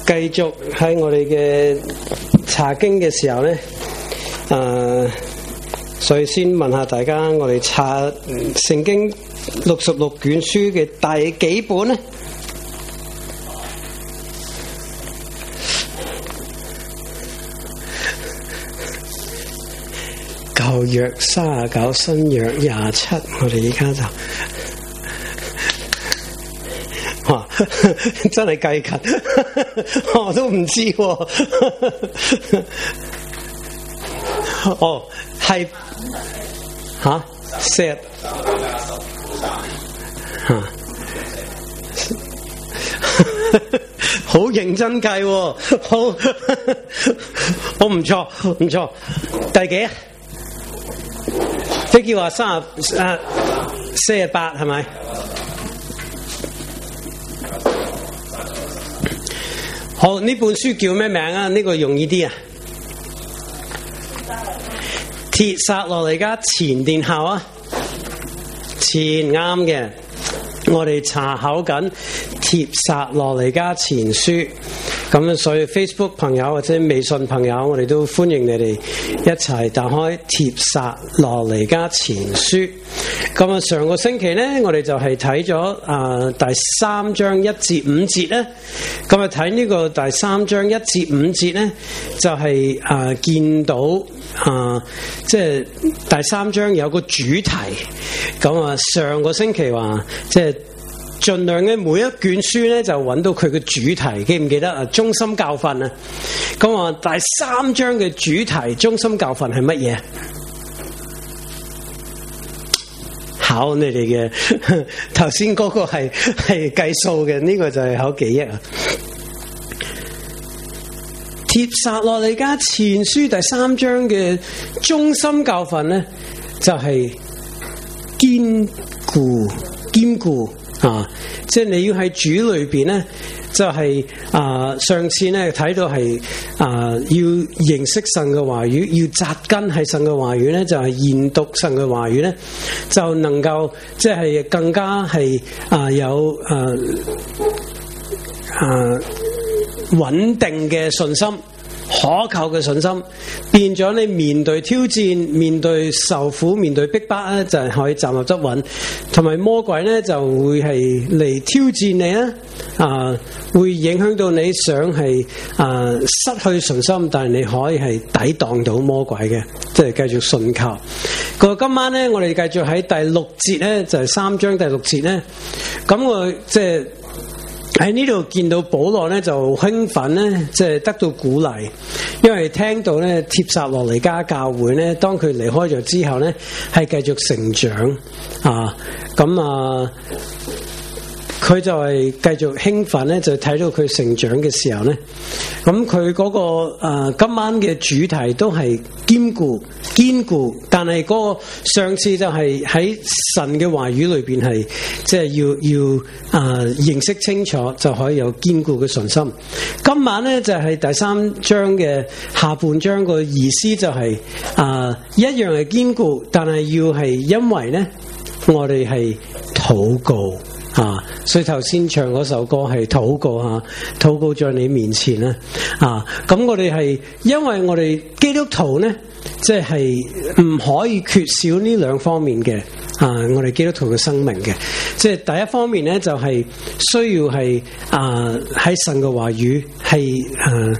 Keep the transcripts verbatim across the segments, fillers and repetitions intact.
繼續喺我哋嘅查經嘅時候咧，誒、呃，所以先問下大家，我哋查聖經六十六卷書嘅第幾本咧？舊約三十九，新約廿七，我哋而家就。哇！真係計緊，我都唔知喎。哦，係嚇 set 嚇，好認真計喎，好，好唔錯唔錯。第幾啊？即叫話三十啊四十八係咪？好，呢本書叫咩名啊？呢、這個容易啲啊！帖撒羅尼迦前殿後啊，前啱嘅。我哋查考緊帖撒羅尼迦前書，咁所以 Facebook 朋友或者微信朋友，我哋都歡迎你哋一齊打開帖撒羅尼迦前書。咁啊，上個星期咧，我哋就係睇咗啊第三章一至五節咧。咁啊，睇呢個第三章一至五節咧，就係、是、啊見到啊即係第三章有個主題。咁啊，上個星期話即係盡量嘅每一卷書咧，就揾到佢嘅主題，記唔記得啊？中心教訓啊。咁啊，第三章嘅主題中心教訓係乜嘢？考你哋嘅，頭先嗰個係係計數嘅，呢、這個就係考記憶啊。帖撒羅尼迦前書第三章嘅中心教訓咧，就係、是、堅固堅固啊！即係你要喺主裏邊咧，就係、是、啊上次咧睇到係啊要認識神嘅話語，要扎根喺神嘅話語咧，就係、是、研讀神嘅話語咧，就能夠即係更加係啊有啊啊穩定嘅信心。可靠嘅信心，變咗你面對挑戰、面對受苦、面對逼迫咧，就係可以站立得穩。同埋魔鬼咧就會係嚟挑戰你啦，啊，會影響到你想係啊失去信心，但係你可以係抵擋到魔鬼嘅，即係繼續信靠。個今晚咧，我哋繼續喺第六節咧，就係三章第六節咧，咁我即係。喺呢度見到保羅咧就興奮咧，即係得到鼓勵，因為聽到咧帖撒羅尼迦教會咧，當佢離開咗之後咧，係繼續成長啊，咁啊，佢就係繼續興奮咧，就睇到佢成長嘅時候咧，咁佢嗰個誒、呃、今晚嘅主題都係堅固堅固，但係嗰個上次就係喺神嘅話語裏邊係即係要要誒、呃、認識清楚，就可以有堅固嘅信心。今晚咧就係、是、第三章嘅下半章個意思就係、是、誒、呃、一樣係堅固，但係要係因為咧我哋係禱告。啊！所以頭先唱嗰首歌係禱告吓，禱告在你面前啦。啊！咁我哋係因為我哋基督徒咧，即係唔可以缺少呢兩方面嘅啊！我哋基督徒嘅生命嘅，即係第一方面咧，就係、是、需要係啊喺神嘅話語係啊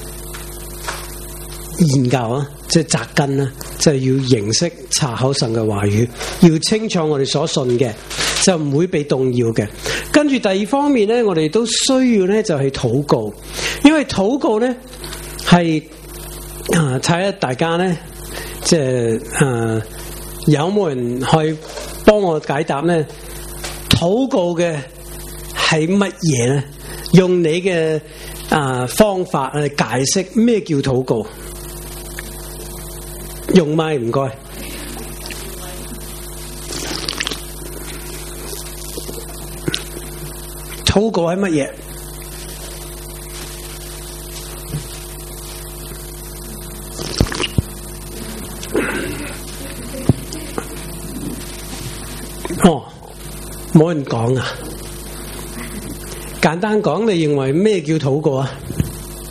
研究啊，即係扎根啦，即係要認識查考神嘅話語，要清楚我哋所信嘅。就唔會被動搖嘅。跟住第二方面咧，我哋都需要咧就係禱告，因為禱告咧係啊睇下大家咧，即係啊有冇人去幫我解答咧？禱告嘅係乜嘢咧？用你嘅啊方法去解釋咩叫禱告？用咪唔該。禱告係乜嘢？哦，冇人講啊！簡單講，你認為咩叫禱告啊？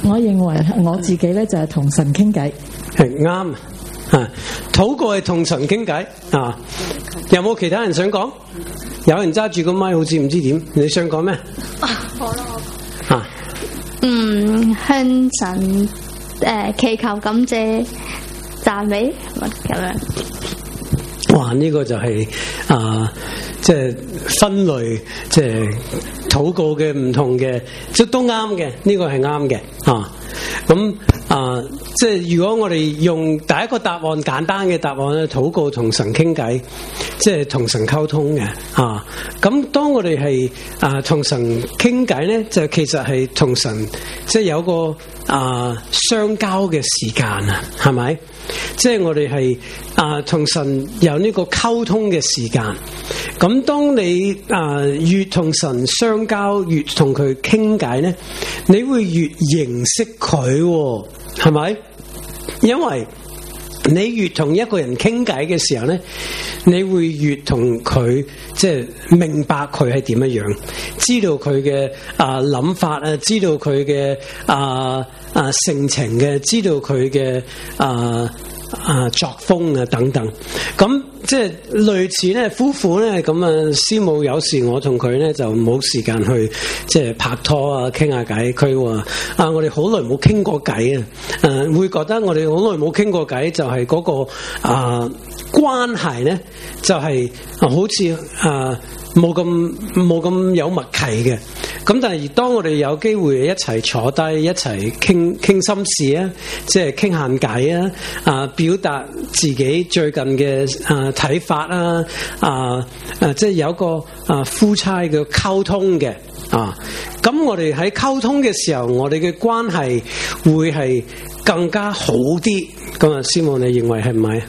我認為我自己咧就係同神傾偈， 係啱啊！禱告係同神傾偈啊！有冇其他人想講？有人揸住個咪，好似唔知點。你想講咩？ 啊，好啦， 啊， 嗯，向神誒祈求感謝讚美咁樣。 哇！呢、這個就係、是、啊，即、就、係、是、分類，即係禱告嘅唔同嘅，即都啱嘅。呢、這個係啱嘅啊。咁啊，即係如果我哋用第一個答案簡單嘅答案咧，禱告同神傾偈，即係同神溝通嘅啊。咁當我哋係啊同神傾偈咧，就其實係同神即係有個啊相交嘅時間啊，係咪？即係我哋係啊同神有呢個溝通嘅時間。咁當你啊越同神相交，越同佢傾偈咧，你會越認識佢，係咪？因為你越同一個人傾偈嘅時候咧，你會越同佢即係明白佢係點樣樣，知道佢嘅啊諗法啊，知道佢嘅啊啊性情嘅，知道佢嘅啊啊作風啊等等。咁即係類似咧夫婦咧咁啊，師母有時我同佢咧就冇時間去即係拍拖啊傾下偈，佢話啊我哋好耐冇傾過偈啊，誒會覺得我哋好耐冇傾過偈，就係嗰個啊關係咧就係啊好似啊冇咁冇咁有默契嘅。咁但係當我哋有機會一齊坐低一齊傾傾心事啊，即係傾閒偈啊，啊表達自己最近嘅啊睇法啊，啊啊即係有個啊夫妻嘅溝通嘅啊，咁我哋喺溝通嘅時候，我哋嘅關係會係更加好啲。咁啊，師母你認為係唔係？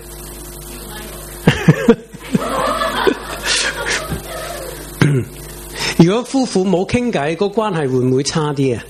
如果夫婦冇傾偈，個關係會唔會差啲啊？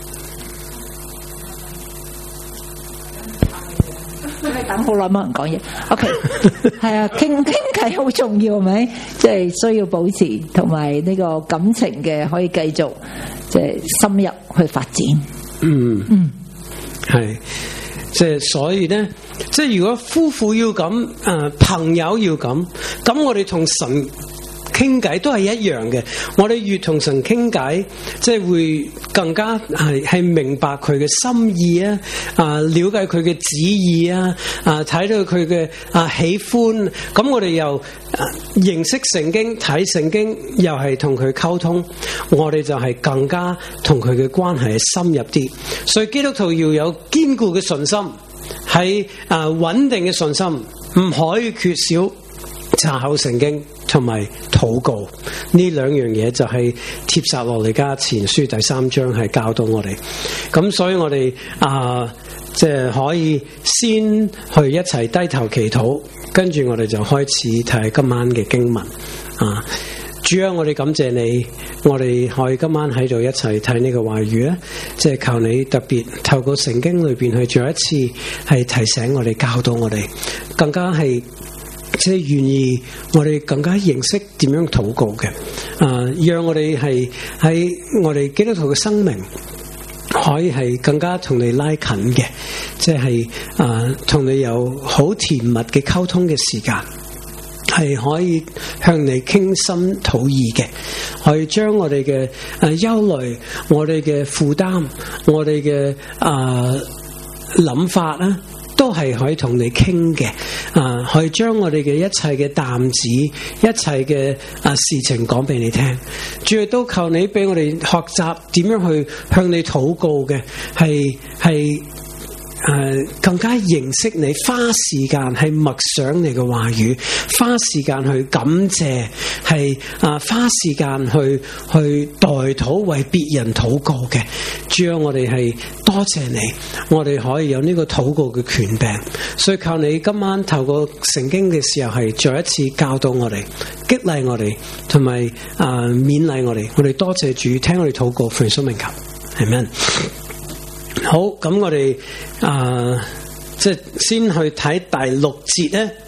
等好耐冇人講嘢。OK， 係啊，傾傾偈好重要，係咪？即係需要保持，同埋呢個感情嘅可以繼續即係深入去發展。 嗯嗯，係，即係所以咧，即係如果夫婦要咁，誒、呃、朋友要咁，咁我哋同神傾偈都係一樣嘅，我哋越同神傾偈，即係會更加係係明白佢嘅心意啊，啊了解佢嘅旨意啊，啊睇到佢嘅啊喜歡，咁我哋又、啊、認識聖經，睇聖經，又係同佢溝通，我哋就係更加同佢嘅關係深入啲。所以基督徒要有堅固嘅信心，係啊穩定嘅信心，唔可以缺少查考聖經同埋禱告，呢兩樣嘢就係帖撒羅尼迦前書第三章係教導我哋。咁所以我哋啊，即係可以先去一齊低頭祈禱，跟住我哋就開始睇今晚嘅經文啊。主啊，我哋感謝你，我哋可以今晚喺度一齊睇呢個話語啊，即係求你特別透過聖經裏邊去再一次係提醒我哋，教導我哋，更加係即係願意我哋更加認識點樣禱告嘅，啊，讓我哋係喺我哋基督徒嘅生命可以係更加同你拉近嘅，即係啊同你有好甜蜜嘅溝通嘅時間，係可以向你傾心吐意嘅，可以將我哋嘅誒憂慮、我哋嘅負擔、我哋嘅啊諗法啦，都係可以同你傾嘅，啊，可以將我哋嘅一切嘅擔子、一切嘅啊事情講俾你聽。主要都求你俾我哋學習點樣去向你禱告嘅，係係。誒、呃，更加認識你，花時間係默想你嘅話語，花時間去感謝，係啊、呃，花時間去去代禱為別人禱告嘅。主啊，我哋係多謝你，我哋可以有呢個禱告嘅權柄，所以靠你今晚透過聖經嘅時候，係再一次教導我哋，激勵我哋，同埋啊勉勵我哋。我哋多謝主，聽我哋禱告，奉耶穌名求，阿們。好，咁我哋啊、呃，即係先去睇第六節咧。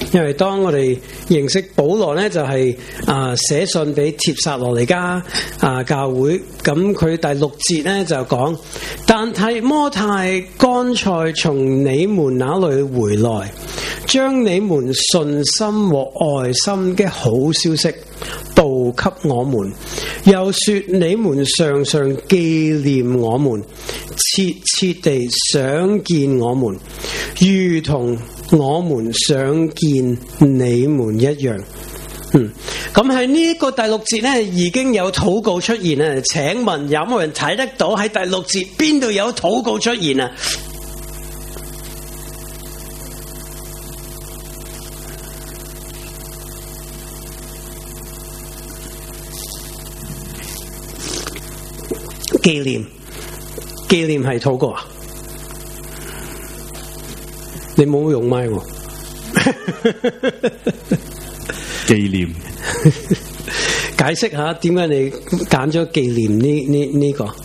因為當我哋認識保羅咧，就係啊寫信俾帖撒羅尼迦啊教會，咁佢第六節咧就講，但提摩太剛才從你們那裏回來，將你們信心和愛心嘅好消息報給我們，又說你們常常紀念我們，切切地想見我們，如同我們想見你們一樣。嗯，咁喺呢個第六節咧已經有禱告出現啦。請問有冇人睇得到喺第六節邊度有禱告出現啊？紀念，紀念係禱告啊？你冇用麥喎？ 紀念， 解釋下點解你揀咗紀念呢呢呢個？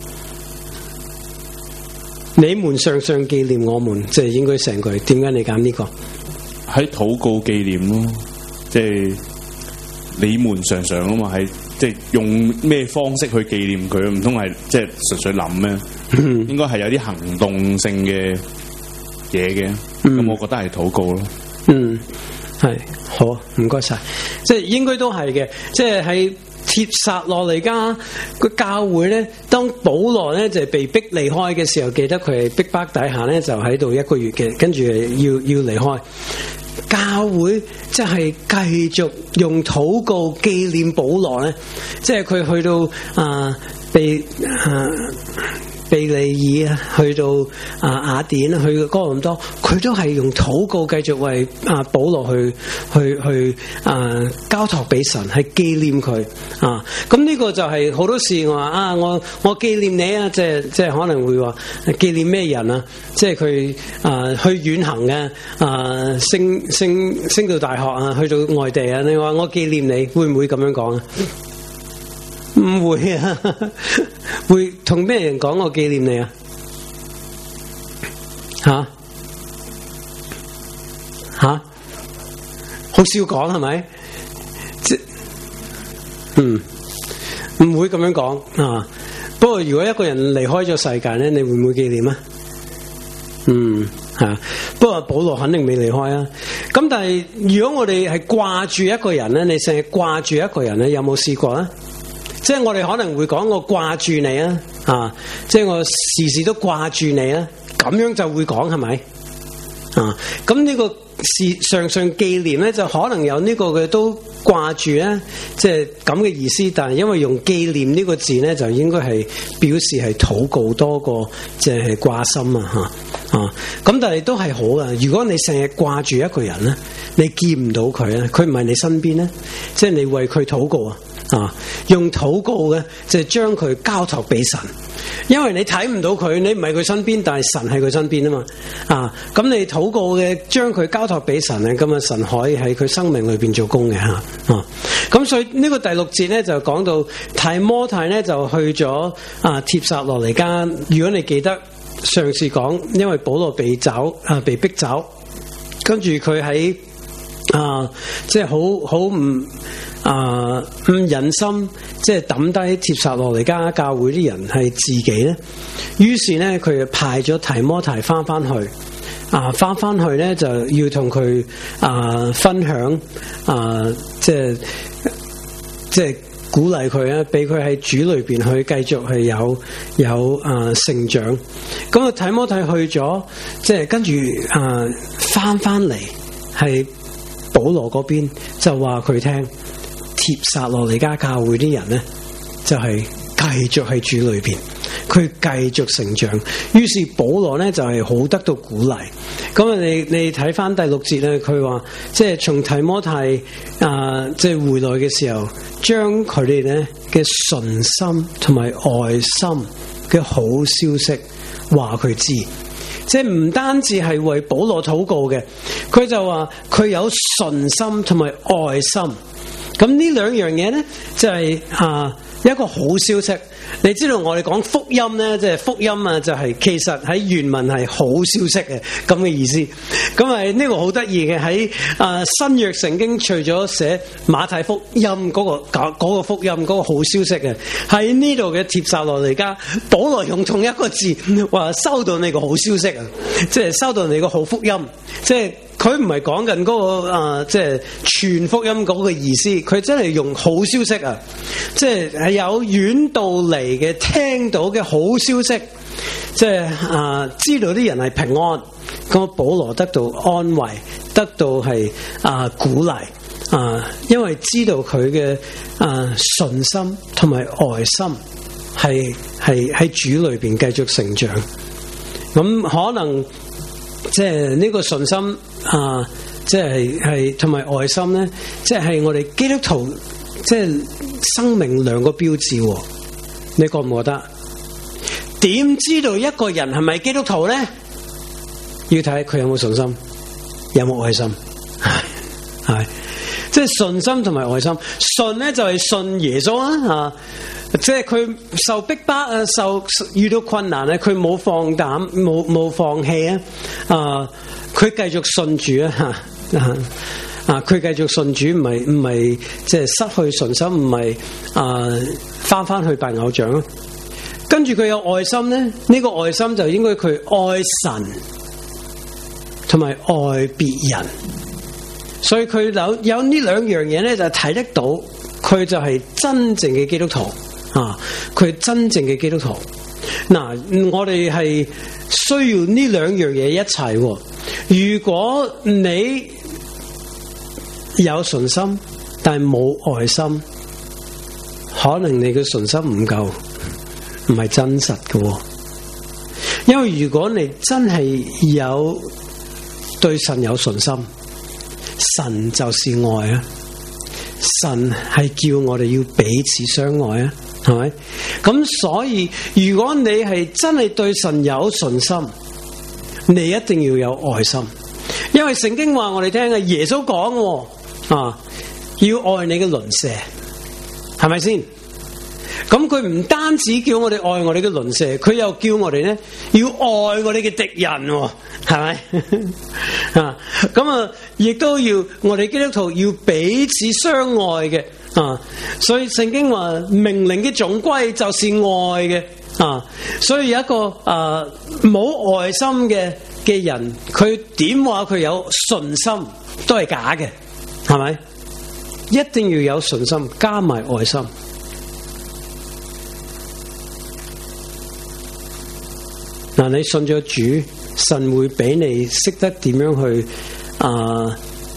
你們常常紀念我們，即係應該成句。點解你揀呢個？ 喺禱告紀念咯，即係你們常常啊嘛，係即係用咩方式去紀念佢？唔通係即係純粹諗咩？應該係有啲行動性嘅嘢嘅。咁、嗯、我覺得係禱告咯。嗯，係好，唔該晒。即係應該都係嘅。即係喺帖撒羅尼迦個教會咧，當保羅咧就係被逼離開嘅時候，記得佢係逼迫底下咧就喺度一個月嘅，跟住要要離開。教會即係繼續用禱告紀念保羅咧，即係佢去到啊被啊庇利亞啊，去到啊雅典，去哥林多，佢都係用禱告繼續為啊保羅去去去啊交託俾神，係紀念佢啊。咁呢個就係好多時我話啊，我我紀念你啊，即係即係可能會話紀念咩人啊？即係佢啊去遠行嘅啊升升升到大學啊，去到外地啊，你話我紀念你，會唔會咁樣講啊？唔會啊，會同咩人講我紀念你啊？吓吓，好少講係咪？即嗯，唔會咁樣講啊。不過如果一個人離開咗世界咧，你會唔會紀念啊？嗯，係啊。不過保羅肯定未離開啊。咁但係如果我哋係掛住一個人咧，你成日掛住一個人咧，有冇試過啊？即係我哋可能會講我掛住你啊，啊，即係我時時都掛住你啊，咁樣就會講係咪？啊，咁呢個時常常紀念咧，就可能有呢個嘅都掛住咧，即係咁嘅意思。但係因為用紀念呢個字咧，就應該係表示係禱告多過即係掛心啊，吓啊。咁但係都係好噶。如果你成日掛住一個人咧，你見唔到佢咧，佢唔係你身邊咧，即係你為佢禱告啊。啊！用禱告嘅就係將佢交託俾神，因為你睇唔到佢，你唔係佢身邊，但係神係佢身邊啊嘛。啊！咁你禱告嘅將佢交託俾神咧，咁啊神可以喺佢生命裏邊做工嘅吓。啊！咁所以呢個第六節咧就講到提摩太咧就去咗啊帖撒羅尼迦。如果你記得上次講，因為保羅被找啊被逼走，跟住佢喺啊即係好好唔。啊，唔忍心即係抌低帖撒羅尼迦教會啲人係自己咧，於是咧佢就派咗提摩太翻翻去，啊翻翻去咧就要同佢啊分享啊，即係即係鼓勵佢啊，俾佢喺主裏邊去繼續係有有啊成長。咁啊提摩太去咗，即係跟住啊翻翻嚟係保羅嗰邊就話佢聽。帖撒羅尼迦教會啲人咧，就係、是、繼續喺主裏邊，佢繼續成長。於是保羅咧就係、是、好得到鼓勵。咁啊，你你睇翻第六節咧，佢話即係從提摩太啊，即、呃、係、就是、回來嘅時候，將佢哋咧嘅信心同埋愛心嘅好消息話佢知。即係唔單止係為保羅禱告嘅，佢就話佢有信心同埋愛心。咁呢兩樣嘢咧，就係、是、啊一個好消息， 你知道我哋講福音咧，即係福音啊，就係其實喺原文係好消息嘅咁嘅意思。咁係呢個好得意嘅，喺啊新約聖經除咗寫馬太福音嗰個嗰個福音嗰個好消息嘅，喺呢度嘅帖撒羅尼迦保羅用同一個字話收到你個好消息啊，即係收到你個好福音，即係。佢唔係講緊嗰個啊，即係全福音嗰個意思，佢真係用好消息啊！即係係有遠道嚟嘅聽到嘅好消息，即係啊，知道啲人係平安，咁保羅得到安慰，得到係啊鼓勵啊，因為知道佢嘅啊信心同埋愛心係係喺主裏邊繼續成長，咁可能。即係呢個信心啊，即係係同埋愛心咧，即係我哋基督徒即係生命兩個標誌，你覺唔覺得？點知道一個人係咪基督徒咧？要睇佢有冇信心，有冇愛心，係即係信心同埋愛心。信咧就係信耶穌啊，啊即係佢受逼迫啊，受遇到困難咧，佢冇放膽，冇冇放棄啊！啊，佢繼續信主啊！啊啊，佢繼續信主，唔係唔係即係失去信心，唔係啊翻翻去拜偶像啊！跟住佢有愛心咧，呢、這個愛心就應該佢愛神同埋愛別人，所以佢有有呢兩樣嘢咧，就睇得到佢就係真正嘅基督徒。啊！佢係真正嘅基督徒。嗱、啊，我哋係需要呢兩樣嘢一齊。如果你有信心，但係冇愛心，可能你嘅信心唔夠，唔係真實嘅。因為如果你真係有對神有信心，神就是愛啊！神係叫我哋要彼此相愛啊！係咪？咁所以如果你係真係對神有信心，你一定要有愛心，因為聖經話我哋聽啊，耶穌講啊，要愛你嘅鄰舍，係咪先？咁佢唔單止叫我哋愛我哋嘅鄰舍，佢又叫我哋咧要愛我哋嘅敵人，係咪？啊，咁啊，亦都要我哋基督徒要彼此相愛嘅。啊，所以聖經話命令嘅總歸就是愛嘅啊，所以有一個啊冇愛心嘅嘅人，佢點話佢有信心都係假嘅，係咪？一定要有信心加埋愛心。嗱、啊，你信咗主，神會俾你識得點樣去啊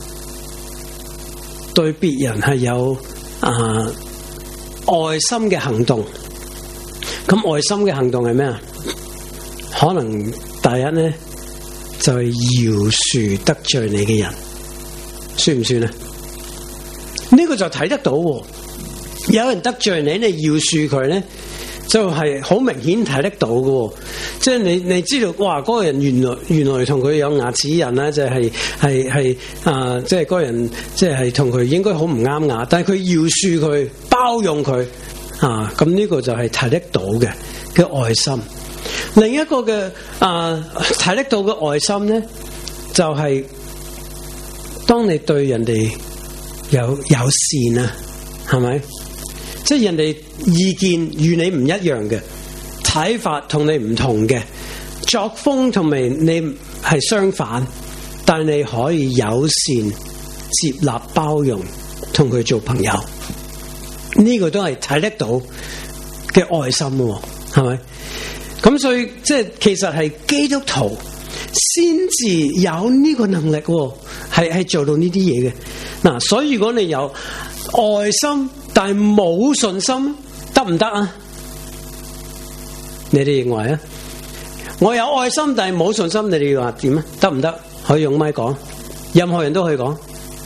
對別人係有。啊！愛心嘅行動，咁愛心嘅行動係咩啊？可能第一咧就係饒恕得罪你嘅人，算唔算啊？呢、這個就睇得到，有人得罪你，你饒恕佢咧，就係、是、好明顯睇得到嘅。即係你你知道，哇！嗰、那個人原來原來同佢有牙齒印啦，就係係係啊！即係嗰個人即係同佢應該好唔啱牙，但係佢饒恕佢，包容佢啊！咁呢個就係睇得到嘅嘅愛心。另一個嘅啊睇得到嘅愛心咧，就係、是、當你對人哋有有善啊，係咪？即係人哋意見與你唔一樣嘅。睇法同你唔同嘅，作風同埋你係相反，但你可以友善、接納、包容，同佢做朋友，呢、這個都係睇得到嘅愛心，係咪？咁所以即係其實係基督徒先至有呢個能力，係係做到呢啲嘢嘅。嗱，所以如果你有愛心，但係冇信心，得唔得啊？你哋認為啊？我有愛心但係冇信心，你哋話點啊？得唔得？可以用咪講，任何人都可以講。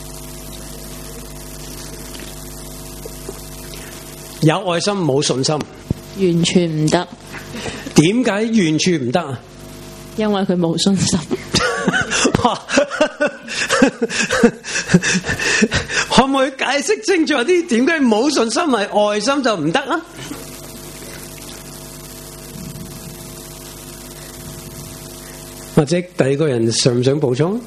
有愛心冇信心， 完全唔得。 點解完全唔得啊？ 因為佢冇信心。 可唔可以解釋清楚啲？點解冇信心係愛心就唔得啊？ 或者第二個人想唔想補充？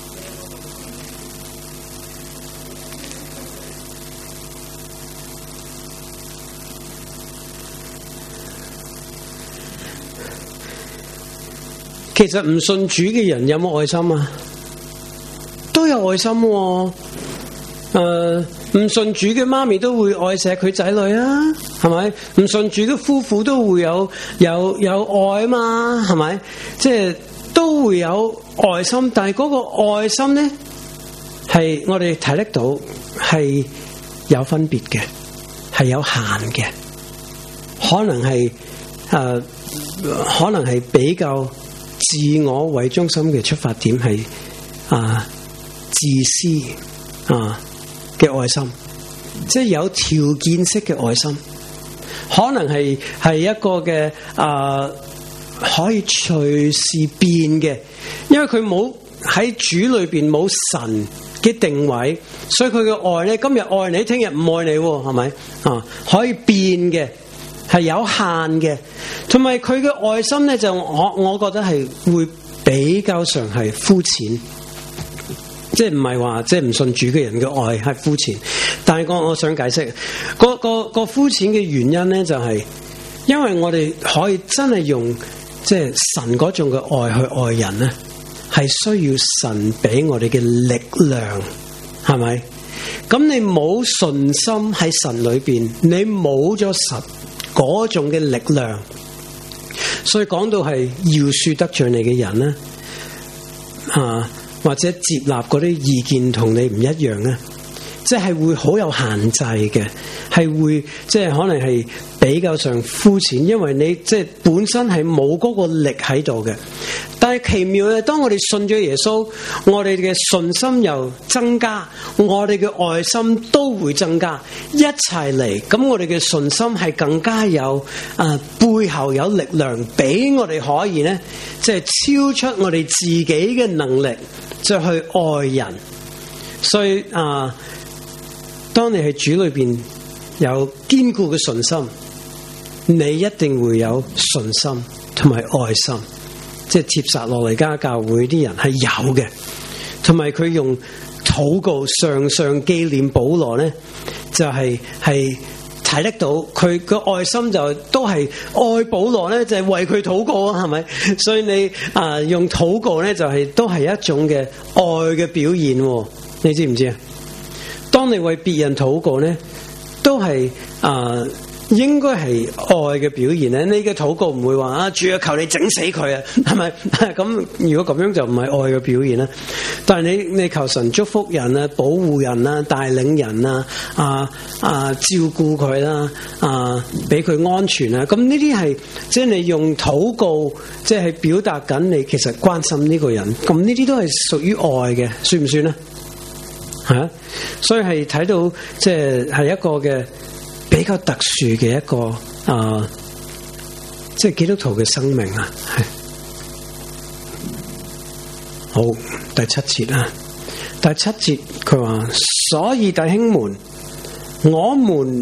其實唔信主嘅人有冇愛心啊？都有愛心喎。誒，唔信主嘅媽咪都會愛錫佢仔女啊，係咪？唔信主嘅夫婦都會有有有愛啊嘛，係咪？即係都會有愛心，但係嗰個愛心咧，係我哋睇得到係有分別嘅，係有限嘅，可能係誒、呃，可能係比較自我為中心嘅出發點係啊、呃、自私啊嘅、呃、愛心，即係有條件式嘅愛心，可能係係一個嘅啊、呃、可以隨時變嘅，因為佢冇喺主裏邊冇神嘅定位，所以佢嘅愛咧，今日愛你，聽日唔愛你，係咪啊？可以變嘅。係有限嘅，同埋佢嘅愛心咧，就我我覺得係會比較上係膚淺，即係唔係話即係唔信主嘅人嘅愛係膚淺，但係我我想解釋，個個個膚淺嘅原因咧，就係因為我哋可以真係用即係神嗰種嘅愛去愛人咧，係需要神俾我哋嘅力量，係咪？咁你冇信心喺神裏邊，你冇咗神嗰種嘅力量，所以講到係饒恕得罪你嘅人咧，啊或者接納嗰啲意見同你唔一樣咧，即係會好有限制嘅，係會即係可能係比較上膚淺，因為你即係本身係冇嗰個力喺度嘅。但係奇妙咧，當我哋信咗耶穌，我哋嘅信心又增加，我哋嘅愛心都會增加，一齊嚟，咁我哋嘅信心係更加有啊、呃、背後有力量，俾我哋可以咧，即係超出我哋自己嘅能力，就去愛人。所以啊、呃，當你喺主裏邊有堅固嘅信心，你一定會有信心同埋愛心。即係帖撒羅尼迦教會啲人係有嘅，同埋佢用禱告常常紀念保羅咧，就係係睇得到佢個愛心就都係愛保羅咧，就係為佢禱告啊，係咪？所以你啊、呃、用禱告咧，就係、是、都係一種嘅愛嘅表現，你知唔知啊？當你為別人禱告咧，都係啊。呃應該係愛嘅表現咧，你嘅禱告唔會話啊，主啊，求你整死佢啊，係咪？咁如果咁樣就唔係愛嘅表現啦。但係你你求神祝福人啊，保護人啊，帶領人啊，啊啊照顧佢啦，啊俾佢安全啊，咁呢啲係即係你用禱告即係表達緊你其實關心呢個人，咁呢啲都係屬於愛嘅，算唔算咧？係啊，所以係睇到即係係一個嘅。比較特殊嘅一個啊、呃，即係基督徒嘅生命啊，係好第七節啊，第七節佢話，所以弟兄們，我們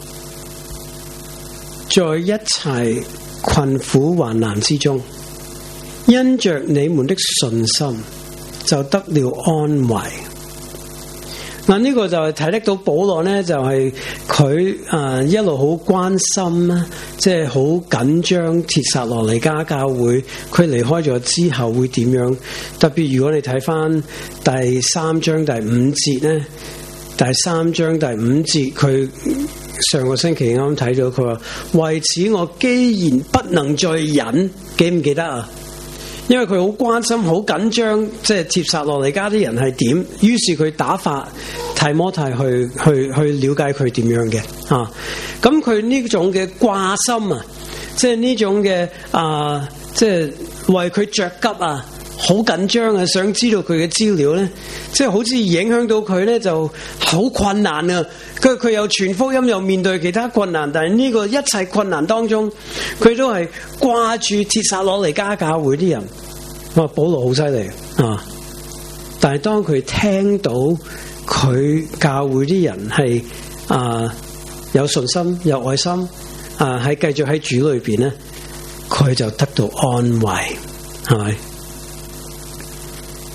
在一切困苦患難之中，因着你們的信心，就得了安慰。嗱，呢個就係睇得到保羅咧，就係佢誒一路好關心啦，即係好緊張帖撒羅尼迦教會，佢離開咗之後會點樣？特別如果你睇翻第三章第五節咧，第三章第五節佢上個星期啱啱睇到，佢話為此我既然不能再忍，記唔記得啊？因為佢好關心、好緊張，即係帖撒羅尼迦啲人係點，於是佢打發提摩太去去去了解佢點樣嘅啊。咁佢呢種嘅掛心啊，即係呢種嘅啊，即係為佢着急啊，好緊張啊，想知道佢嘅資料咧，即係好似影響到佢咧，就好困難啊。佢佢又傳福音，又面對其他困難，但係呢個一切困難當中，佢都係掛住帖撒羅尼迦教會啲人。哇，保羅好犀利啊！但係當佢聽到佢教會啲人係啊有信心、有愛心啊，係繼續喺主裏邊咧，佢就得到安慰，係咪？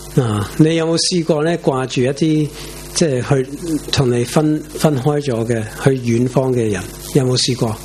啊！你有冇試過咧掛住一啲即係去同你分分開咗嘅去遠方嘅人？有冇試過？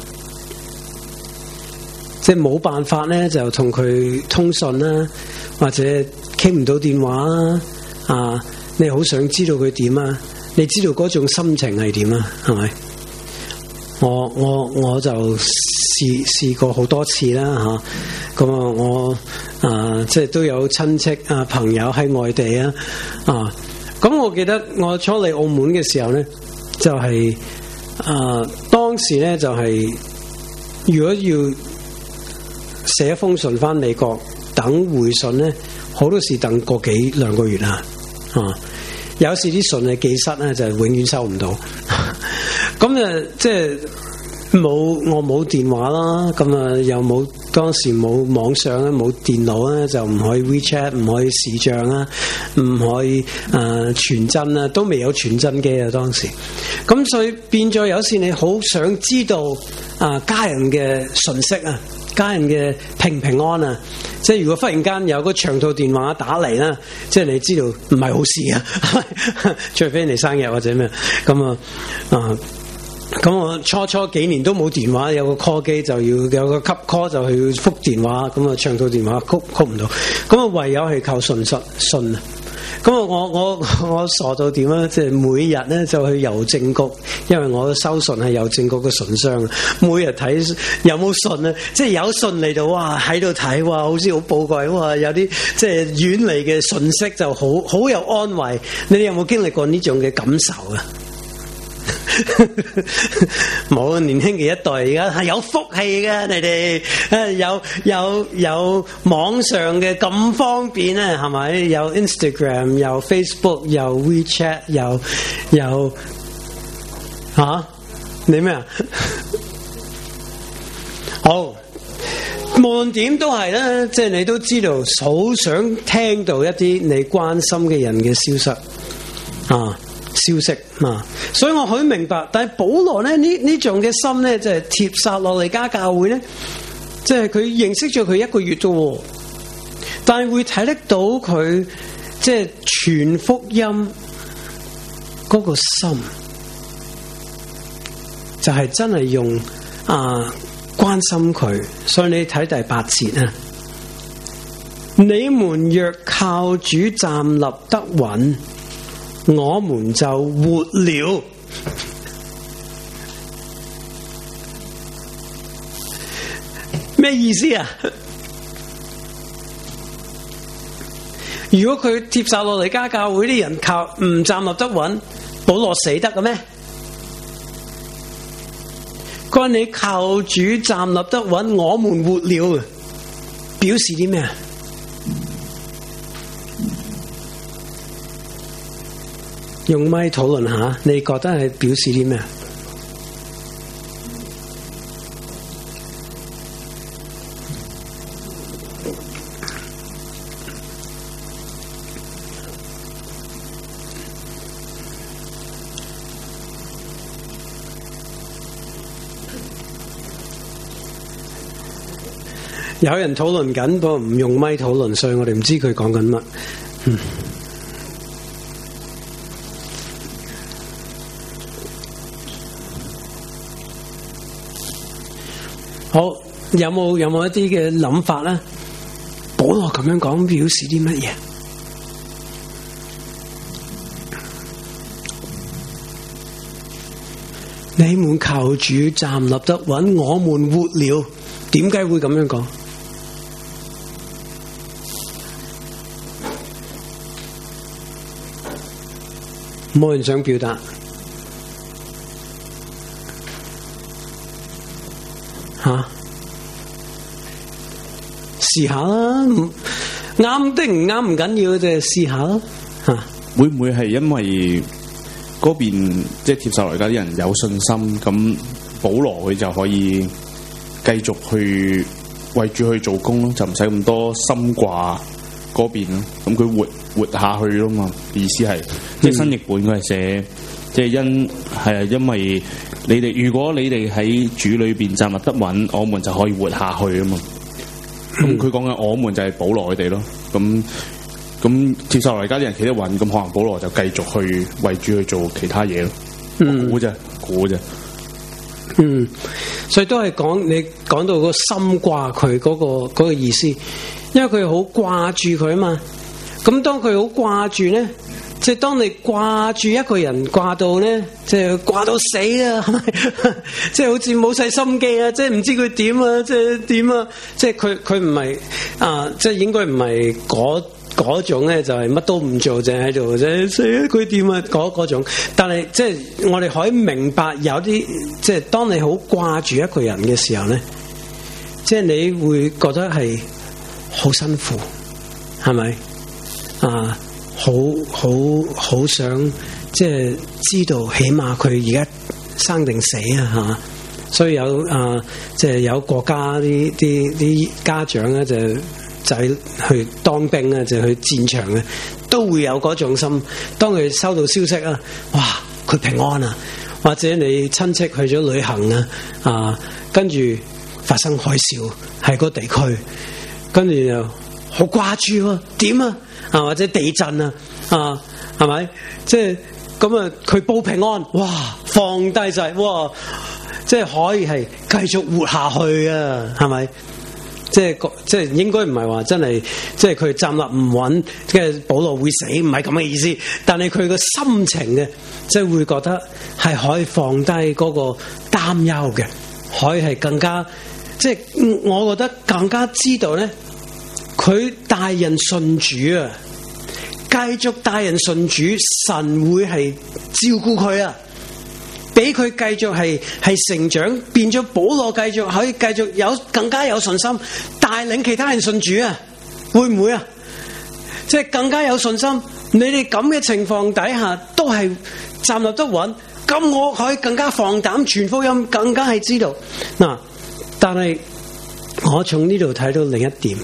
即係冇辦法咧，就同佢通訊啦，或者傾唔到電話啊！啊，你好想知道佢點啊？你知道嗰種心情係點啊？係咪？我我我就試試過好多次啦嚇，咁啊我啊即係都有親戚啊朋友喺外地啊啊，咁我記得我初嚟澳門嘅時候咧，就係、是、啊當時咧就係、是、如果要寫一封信翻美國等回信咧，好多時等個幾兩個月啊啊，有時啲信係寄失咧就永遠收唔到。咁誒，即係冇我冇電話啦，咁啊又冇當時冇網上咧，冇電腦咧，就唔可以 WeChat， 唔可以視像啊，唔可以誒、呃、傳真啊，都未有傳真機啊當時。咁所以變咗有時你好想知道啊、呃、家人嘅訊息啊，家人嘅平平安啊，即係如果忽然間有個長途電話打嚟啦，即係你知道唔係好事啊，除非你生日或者咩咁啊啊。咁我初初幾年都冇電話，有個 call 機就要有個吸 call 就去覆電話，咁啊長途電話覆覆唔到，咁啊唯有係靠信信信啊。咁啊我我我傻到點啊？即係每日咧就去郵政局，因為我收信係郵政局嘅信箱，每日睇有冇信啊，即係有信嚟到，哇喺度睇，哇好似好寶貴，哇有啲即係遠嚟嘅信息就好好有安慰。你哋有冇經歷過呢種嘅感受啊？冇，年輕嘅一代而家係有福氣嘅，你哋誒有有有網上嘅咁方便咧，係咪？有 Instagram， 有 Facebook， 有 WeChat， 有有吓、啊、你咩啊？好，無論點都係咧，即係你都知道，好想聽到一啲你關心嘅人嘅消息啊。消息啊，所以我可以明白。但係保羅咧呢呢種嘅心咧，就係帖撒羅尼迦教會咧，即係佢認識咗佢一個月啫，但係會睇得到佢即係傳福音嗰個心，就係、是、真係用啊關心佢。所以你睇第八節啊，你們若靠主站立得穩，我們就活了。咩意思啊？如果佢帖撒羅尼迦教會啲人靠唔站立得穩，保羅死得嘅咩？佢話你靠主站立得穩，我們活了，表示啲咩啊？用咪討論下，你覺得係表示啲咩？有人討論緊，不過唔用咪討論，所以我哋唔知佢講緊乜。嗯。好，有冇有冇一啲嘅諗法咧？保羅咁樣講表示啲乜嘢？你們靠主站立得穩，我們活了。點解會咁樣講？冇人想表達。吓，試下啦，啱定唔啱唔緊要，就係試下啦。吓， 會唔會係因為嗰邊即係帖撒羅尼迦啲人有信心，咁保羅佢就可以繼續去為住去做工咯，就唔使咁多心掛嗰邊咯。咁佢活活下去咯嘛，意思係、嗯、即係新譯本佢係寫，即係因係啊，因為。你哋如果你哋喺主裏邊站立得穩，我們就可以活下去啊嘛。咁佢講嘅我們就係保羅佢哋咯。咁咁帖撒羅尼迦啲人企得穩，咁可能保羅就繼續去為主去做其他嘢咯。嗯，估啫，估啫。 嗯，所以都係講你講到個心掛佢嗰個嗰個意思，因為佢好掛住佢啊嘛。咁當佢好掛住咧，即係當你掛住一個人掛到咧，即係掛到死啊，係咪？即係好似冇晒心機啊，即係唔知佢點啊，即係點啊？即係佢佢唔係啊，即係應該唔係嗰。嗰種咧就係乜都唔做，淨係喺度啫，死啊佢點啊嗰嗰種。但係即係我哋可以明白有啲即係當你好掛住一個人嘅時候咧，即係你會覺得係好辛苦，係咪啊？好好好想即係知道，起碼佢而家生定死啊嚇。所以有啊，即係有國家啲啲啲家長咧就。就係去當兵啊，就去戰場啊，都會有嗰種心。當佢收到消息啊，哇，佢平安啊，或者你親戚去咗旅行啊，啊，跟住發生海嘯喺嗰地區，跟住又好掛住喎，點啊？啊，或者地震啊，啊，係咪？即係咁啊，佢報平安，哇，放低晒，哇，即係可以係繼續活下去啊，係咪？即係即係應該唔係話真係，即係佢站立唔穩，即係保羅會死，唔係咁嘅意思。但係佢個心情嘅，即係會覺得係可以放低嗰個擔憂嘅，可以係更加，即係我覺得更加知道咧，佢帶人信主啊，繼續帶人信主，神會係照顧佢啊。俾佢繼續係係成長，變咗保羅繼續可以繼續有更加有信心，帶領其他人信主啊？會唔會啊？即係更加有信心。你哋咁嘅情況底下都係站立得穩，咁我可以更加放膽傳福音，更加係知道嗱。但係我從呢度睇到另一點，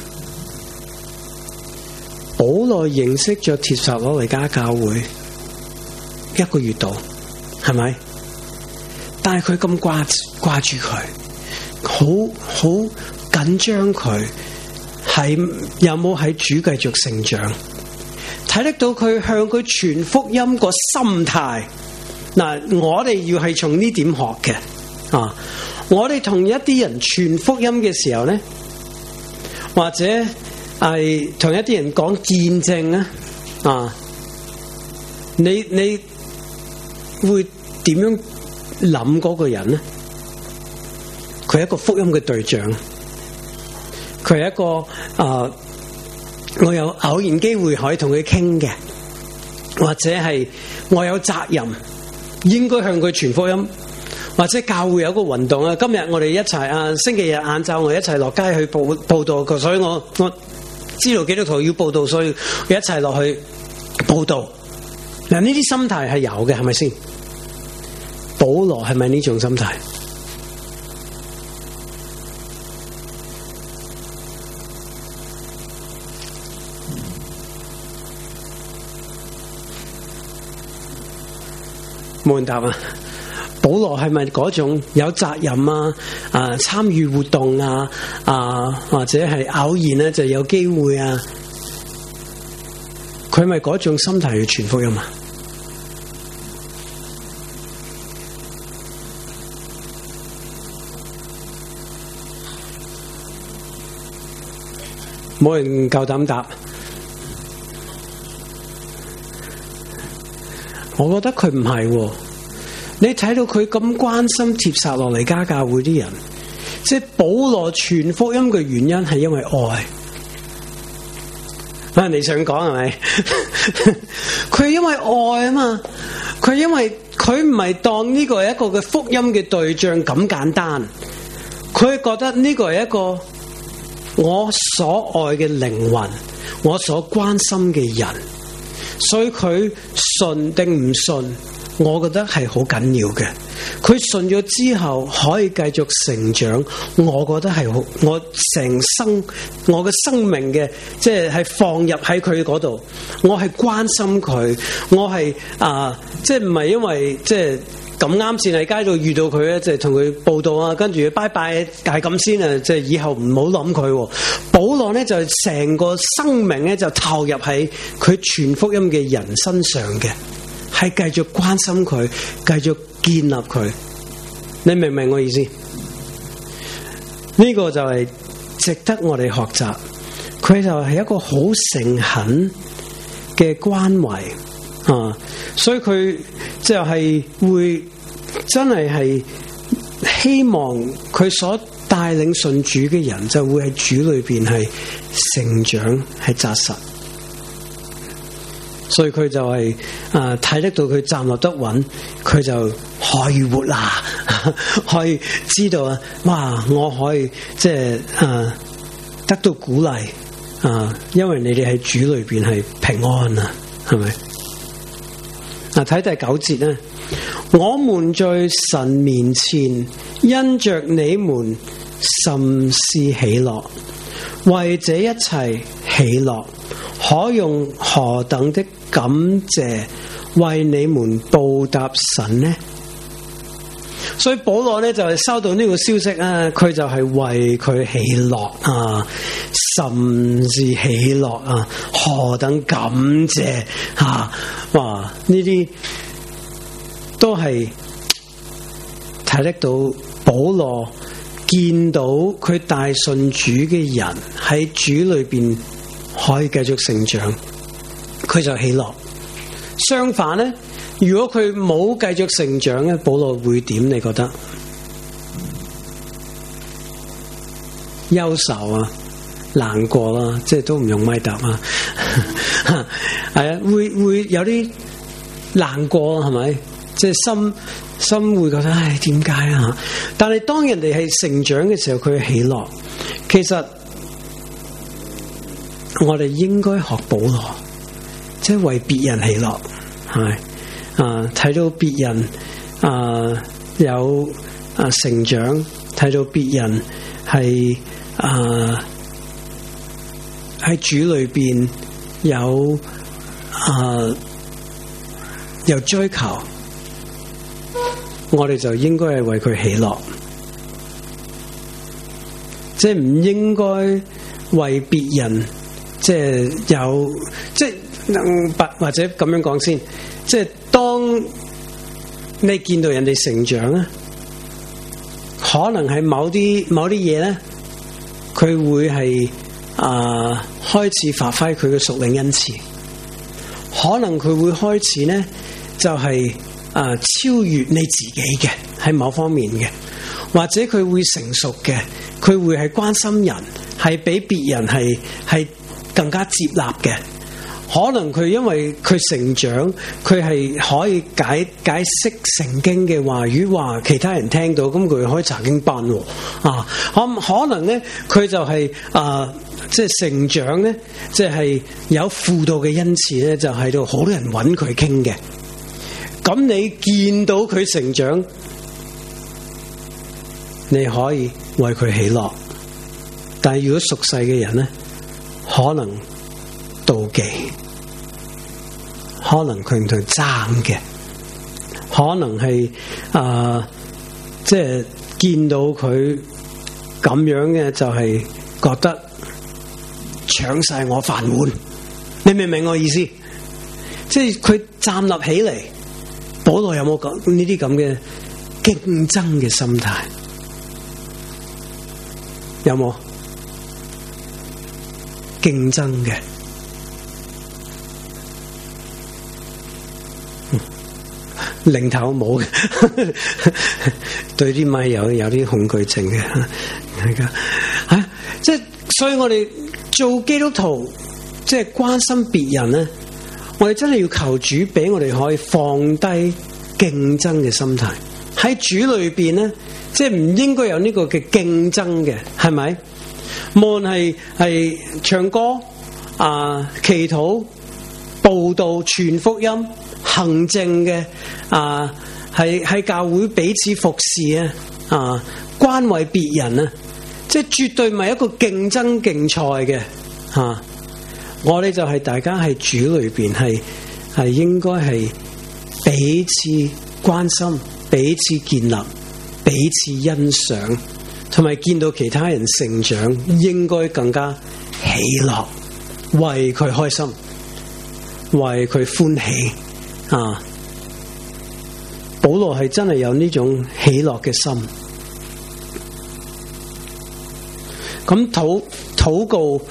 保羅認識咗帖撒羅尼迦教會一個月度，係咪？但係佢咁掛掛住佢，好好緊張佢，係有冇喺主繼續成長？睇得到佢向佢傳福音個心態。嗱，我哋要係從呢點學嘅啊！我哋同一啲人傳福音嘅時候咧，或者係同一啲人講見證啊，啊，你你會點樣諗嗰個人呢？佢係一個福音嘅對象，佢係一個啊、呃，我有偶然機會可以同佢傾嘅，或者係我有責任應該向佢傳福音，或者教會有個運動啊。今日我哋一齊啊，星期日晏晝我哋一齊落街去報報道，所以我我知道基督徒要報道，所以我一齊落去報道。嗱，呢啲心態係有嘅，係咪先？保羅係咪呢種心態？冇人答啊！保羅係咪嗰種有責任啊？啊，參與活動啊？啊，或者係偶然咧就有機會啊？佢係咪嗰種心態去傳福音啊？冇人夠膽答，我覺得佢唔係。你睇到佢咁關心帖撒羅尼迦教會啲人，即係保羅傳福音嘅原因係因為愛。啊，你想講係咪？佢因為愛啊嘛，佢因為佢唔係當呢個係一個嘅福音嘅對象咁簡單，佢覺得呢個係一個我所愛嘅靈魂，我所關心嘅人，所以佢信定唔信，我覺得係好緊要嘅。佢信咗之後可以繼續成長，我覺得係好，我成生我嘅生命嘅，即係係放入喺佢嗰度，我係關心佢，我係啊，即係唔係因為即係咁啱先喺街度遇到佢咧，就係同佢報道啊，跟住拜拜係咁先啊，即係以後唔好諗佢。保羅咧就成個生命咧就投入喺佢傳福音嘅人身上嘅，係繼續關心佢，繼續建立佢。你明唔明我意思？呢個就係值得我哋學習。佢就係一個好誠懇嘅關懷啊，所以佢就係會真係係希望佢所帶領信主嘅人就會喺主裏邊係成長，係紮實。所以佢就係啊睇得到佢站立得穩，佢就可以活啦，可以知道啊，哇！我可以即係啊得到鼓勵啊，因為你哋喺主裏邊係平安啊，係咪？嗱，睇第九節咧，我們在神面前因着你們甚是喜樂，為這一切喜樂，可用何等的感謝為你們報答神呢？所以保羅咧就係收到呢個消息啊，佢就係為佢喜樂啊，甚是喜樂啊，何等感謝啊！哇，呢啲都係睇得到保羅見到佢帶信主嘅人喺主裏邊可以繼續成長，佢就喜樂。相反咧，如果佢冇繼續成長咧，保羅會點？你覺得？憂愁啊，難過啦、啊，即係都唔用咪答啊，係啊，會會有啲難過係咪？即係心心會覺得唉，點解啊？但係當人哋係成長嘅時候，佢喜樂。其實我哋應該學保羅，即係為別人喜樂，係咪？啊！睇到別人啊有啊成長，睇到別人係啊喺主裏邊有啊有追求，我哋就應該係為佢喜樂，即係唔應該為別人即係有即係能或或者咁樣講先，即係。當你見到人哋成長咧，可能係某啲某啲嘢咧，佢會係啊、呃、開始發揮佢嘅屬靈恩賜，可能佢會開始咧就係、是、啊、呃、超越你自己嘅喺某方面嘅，或者佢會成熟嘅，佢會係關心人，係比別人係係更加接納嘅。可能佢因為佢成長，佢係可以解解釋聖經嘅話語，話其他人聽到，咁佢開查經班啊。可可能咧，佢就係、是、啊，即係成長咧，即係有輔導嘅恩賜咧，就喺度好多人揾佢傾嘅。咁你見到佢成長，你可以為佢喜樂。但係如果屬世嘅人咧，可能妒忌，可能佢唔同爭嘅，可能係啊、呃，即係見到佢咁樣嘅，就係覺得搶晒我飯碗。你明唔明我意思？即係佢站立起嚟，保羅有冇講呢啲咁嘅競爭嘅心態？有冇競爭嘅？零頭冇嘅，對啲咪有有啲恐懼症嘅，大家啊，即係所以我哋做基督徒，即係關心別人咧，我哋真係要求主俾我哋可以放低競爭嘅心態，喺主裏邊咧，即係唔應該有呢個嘅競爭嘅，係咪？無論係係唱歌啊、祈禱、佈道、傳福音、行政嘅啊，係喺教會彼此服侍啊，啊，關懷別人啊，即係絕對唔係一個競爭競賽嘅吓。我哋就係大家喺主裏邊係係應該係彼此關心、 彼此建立、彼此欣賞，同埋見到其他人成長，應該更加喜樂，為佢開心，為佢歡喜啊！保羅係真係有呢種喜樂嘅心。咁禱禱告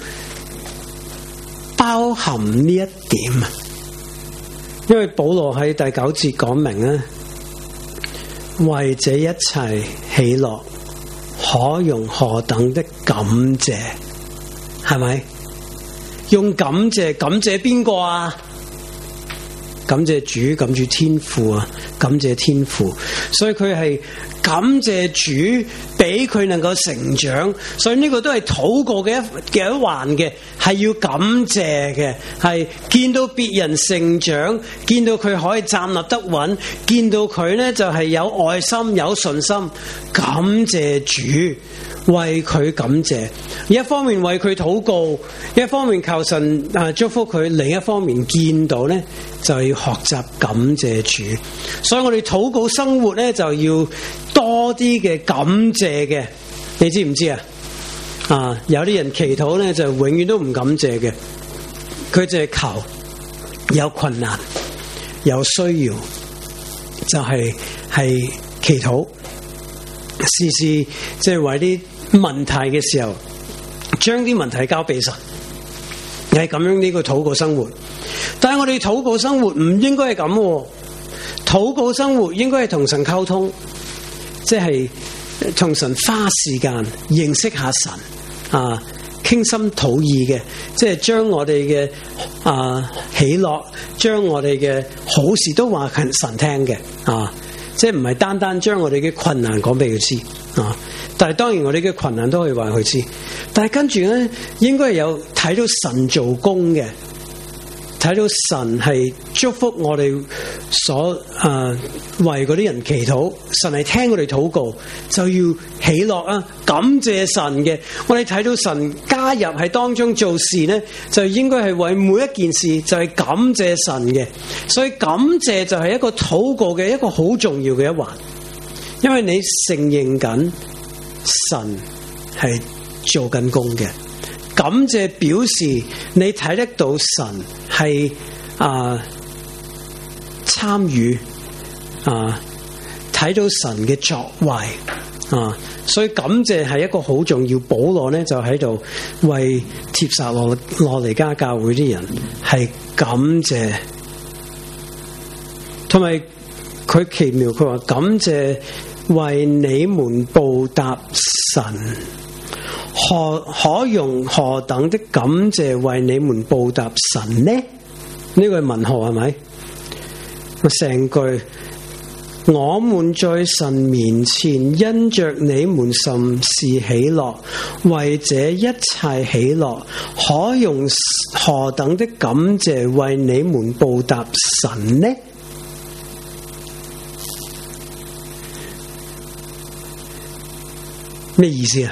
包含呢一點啊，因為保羅喺第九節講明咧，為這一切喜樂，可用何等的感謝，係咪？用感謝，感謝邊個啊？感謝主，感謝天父啊，感謝天父，所以佢係感謝主俾佢能夠成長，所以呢個都係禱告嘅一嘅一環嘅，係要感謝嘅，係見到別人成長，見到佢可以站立得穩，見到佢呢就係有愛心有信心，感謝主。為佢感謝，一方面為佢禱告，一方面求神啊祝福佢，另一方面見到呢就要學習感謝主。所以我哋禱告生活呢就要多啲嘅感謝嘅，你知唔知啊？啊，有啲人祈禱呢就永遠都唔感謝嘅，佢淨係求有困難有需要就係、是、係祈禱，試試即係為啲問題嘅時候，將啲問題交俾神，係咁樣呢個禱告生活。但係我哋禱告生活唔應該係咁，禱告生活應該係同神溝通，即係同神花時間認識下神啊，傾心吐意嘅，即係將我哋嘅啊喜樂，將我哋嘅好事都話神聽嘅啊，即係唔係單單將我哋嘅困難講俾佢知啊。但係當然我哋嘅困難都可以話佢知，但係跟住咧應該係有睇到神做工嘅，睇到神係祝福我哋所誒、呃、為嗰啲人祈禱，神係聽我哋禱告，就要喜樂啊，感謝神嘅。我哋睇到神加入喺當中做事咧，就應該係為每一件事就係感謝神嘅。所以感謝就係一個禱告嘅一個好重要嘅一環，因為你承認緊神係做緊工嘅，感謝表示你睇得到神係啊參與啊睇到神嘅作為啊，所以感謝係一個好重要。保羅呢就喺度為帖撒羅羅尼迦教會啲人係感謝，同埋佢奇妙，佢話感謝為你們報答神，何可用何等的感謝為你們報答神呢？呢個係問號係咪？成句，我們在神面前因着你們甚是喜樂，為這一切喜樂，可用何等的感謝為你們報答神呢？咩意思啊？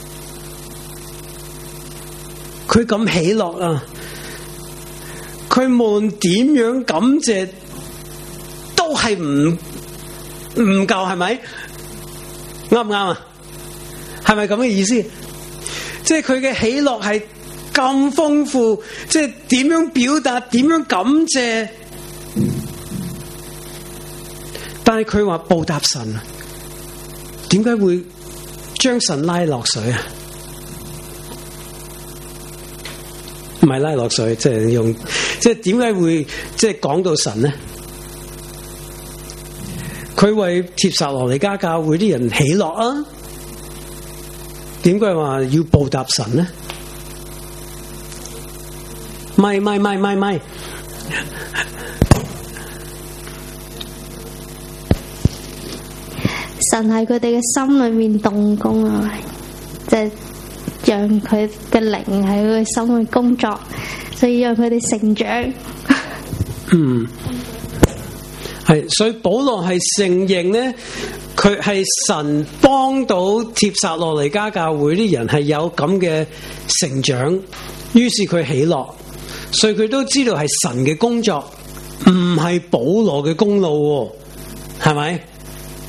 佢咁喜樂啊，佢無論點樣感謝都係唔唔夠，係咪？啱唔啱啊？係咪咁嘅意思？即係佢嘅喜樂係咁豐富，即係點樣表達，點樣感謝，但係佢話報答神啊，點解會將神拉落水啊？唔係拉落水，即係用，即係點解會即係講到神呢？佢為帖撒羅尼迦教會啲人喜樂啊，點解話要報答神呢？咪咪咪咪咪， 神喺佢哋嘅心裏面動工啊，即係讓佢嘅靈喺佢嘅心裏工作，所以讓佢哋成長。 嗯，係，所以保羅係承認咧，佢係神幫到帖撒羅尼迦教會啲人係有咁嘅成長，於是佢喜樂，所以佢都知道係神嘅工作，唔係保羅嘅功勞，係咪？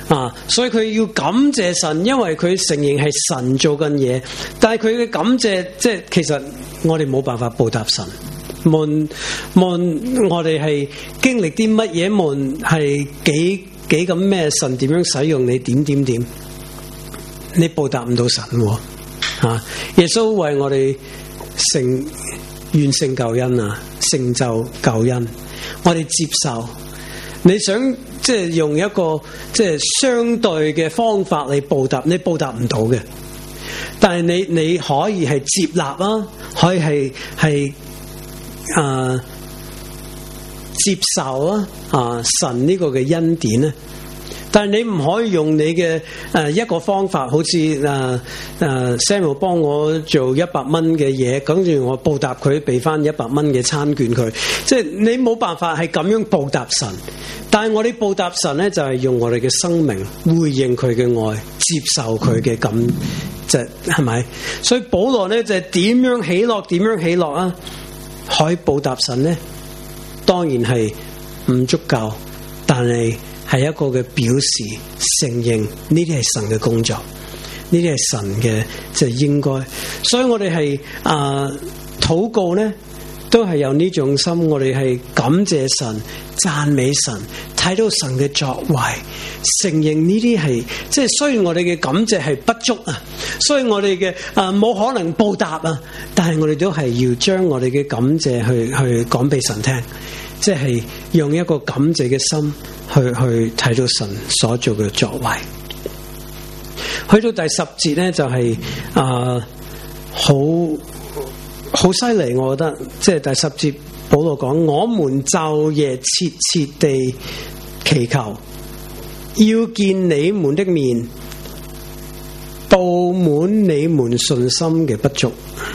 啊，所以佢要感謝神，因為佢承認係神做緊嘢。但係佢嘅感謝，即係其實我哋冇辦法報答神。無論我哋係經歷啲乜嘢，無論係幾幾咁咩，神點樣使用你，點點點，你報答唔到神喎。啊，耶穌為我哋成完成救恩啊，成就救恩，我哋接受。你想即係用一個即係相對嘅方法嚟報答，你報答唔到嘅。但係你你可以係接納啊，可以係係啊接受啊啊神呢個嘅恩典咧。但係你唔可以用你嘅誒、呃、一個方法，好似誒誒 Samuel 幫我做一百蚊嘅嘢，跟住我報答佢，俾翻一百蚊嘅餐券佢，即係你冇辦法係咁樣報答神。但係我哋報答神咧，就係、是、用我哋嘅生命回應佢嘅愛，接受佢嘅感，即係係咪？所以保羅咧就係、是、點樣喜樂，點樣喜樂啊？可以報答神咧，當然係唔足夠，但係。係一個嘅表示，承認呢啲係神嘅工作，呢啲係神嘅即係應該。所以我哋係啊禱告咧，都係有呢種心。我哋係感謝神、讚美神，睇到神嘅作為，承認呢啲係即係雖然我哋嘅感謝係不足啊，所以我哋嘅啊冇可能報答啊，但係我哋都係要將我哋嘅感謝去去講俾神聽，即係用一個感謝嘅心。去去睇到神所做嘅作為，去到第十節咧就係、是、啊好好犀利，我覺得即係第十節保羅講，我們晝夜切切地祈求，要見你們的面，補滿你們信心嘅不足。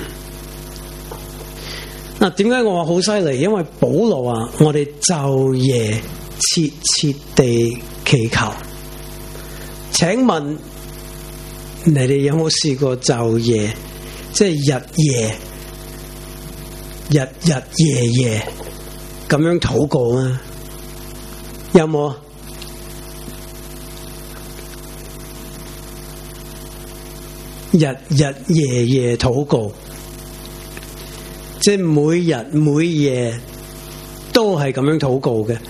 嗱，點解我話好犀利？因為保羅話我哋晝夜切切地祈求，請問你哋有冇試過晝夜，即係日夜、日日夜夜咁樣禱告啊？有冇？日日夜夜禱告，即係每日每夜都係咁樣禱告嘅。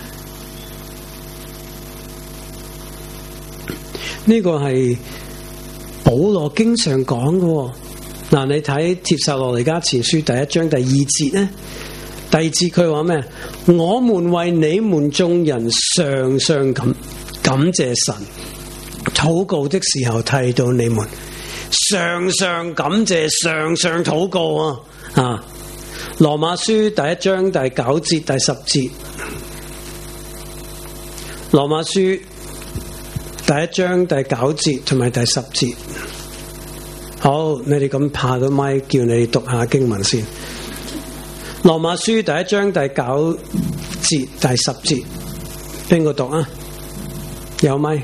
呢個係保羅經常講嘅。嗱，你睇帖撒羅尼迦前書第一章第二節咧，第二節佢話咩？我們為你們眾人常常感感謝神，禱告的時候提到你們，常常感謝，常常禱告啊！啊，羅馬書第一章第九節第十節，羅馬書。第一章第九節同埋第十節，好，你哋咁怕個咪，叫你讀下經文先。羅馬書第一章第九節第十節，邊個讀啊？有咪？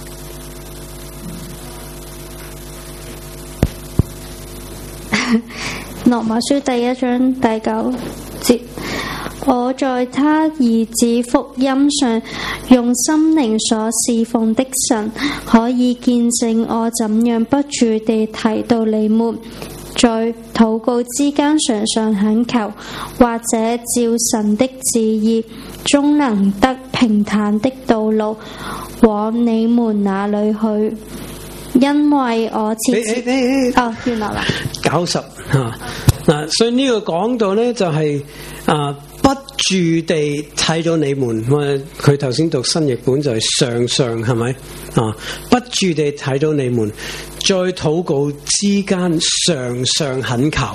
羅馬書第一章第九節。我在他兒子福音上用心靈所侍奉的神，可以見證我怎樣不住地提到你們，在禱告之間常常懇求，或者照神的旨意，終能得平坦的道路往你們那裏去。因為我切切哦，原來啦， 九十吓嗱，所以呢個講到咧就係、是、啊。不住地睇到你們，佢頭先讀新譯本就係常常係咪啊？不住地睇到你們，在禱告之間常常懇求。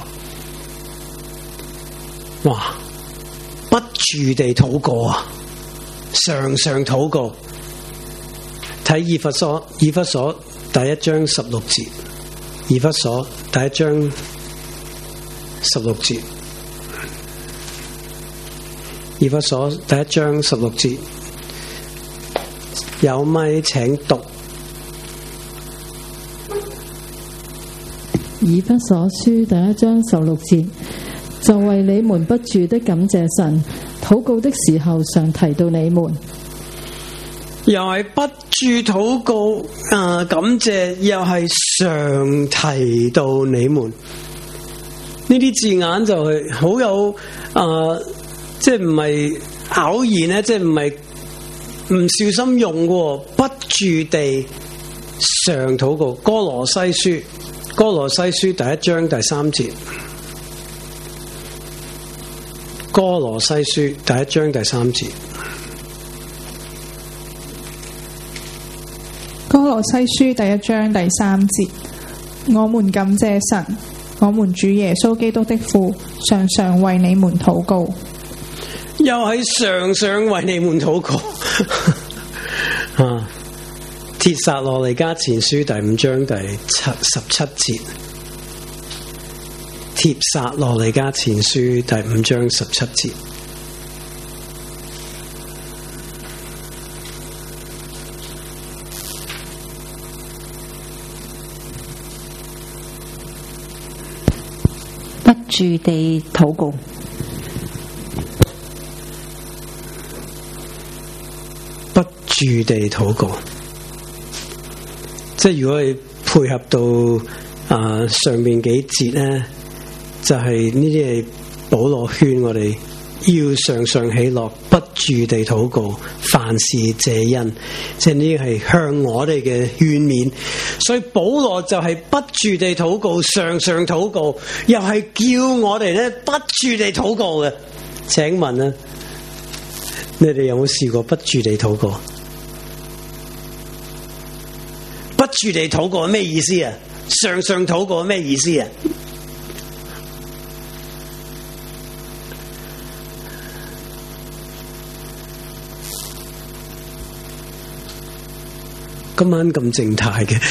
哇！不住地禱告啊，常常禱告。睇以弗所，以弗所第一章十六節，以弗所第一章十六節。以弗所第一章十六節，有咪請讀。 以弗所書第一章十六節，就為你們不住的感謝神，禱告的時候常提到你們。 又係不住禱告啊，感謝，又係常提到你們。呢啲字眼就係好有啊，即係唔係偶然咧，即係唔係唔小心用嘅，不住地常禱告。歌羅西書，歌羅西書第一章第三節。歌羅西書第一章第三節。 歌羅西書第一章第三節，我們感謝神，我們主耶穌基督的父，常常為你們禱告。 又係常常為你們禱告。啊，帖撒羅尼迦前書第五章第七十七節。帖撒羅尼迦前書第五章十七節。 不住地禱告， 不住地禱告，即係如果你配合到啊、呃、上面幾節咧，就係呢啲係保羅勸我哋要常常喜樂，不住地禱告，凡事謝恩，即係呢啲係向我哋嘅勸勉。所以保羅就係不住地禱告，常常禱告，又係叫我哋咧不住地禱告嘅。請問啊，你哋有冇試過不住地禱告？不住地禱告係咩意思啊？常常禱告係咩意思啊？今晚咁靜態嘅，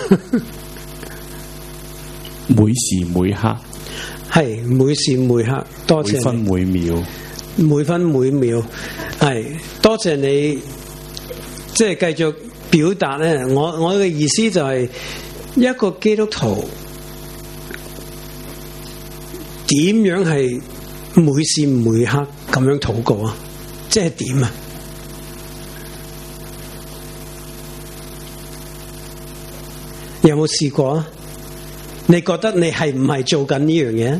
每時每刻係每時每刻，多謝你每分每秒， 每分每秒，係多謝你，即係繼續表達咧。我我嘅意思就係、是、一個基督徒點樣係每時每刻咁樣禱告啊？即係點啊？有冇試過啊？你覺得你係唔係做緊呢樣嘢？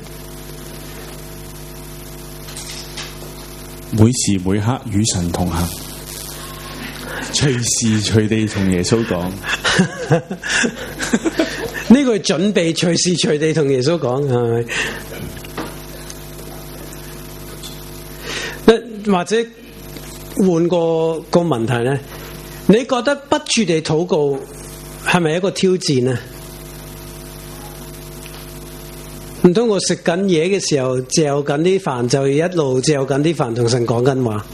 每時每刻與神同行，隨時隨地同耶穌講。 呢個係準備隨時隨地同耶穌講，係咪？或者換個個問題咧？你覺得不住地禱告係咪一個挑戰啊？唔通我食緊嘢嘅時候嚼緊啲飯，就一路嚼緊啲飯同神講緊話？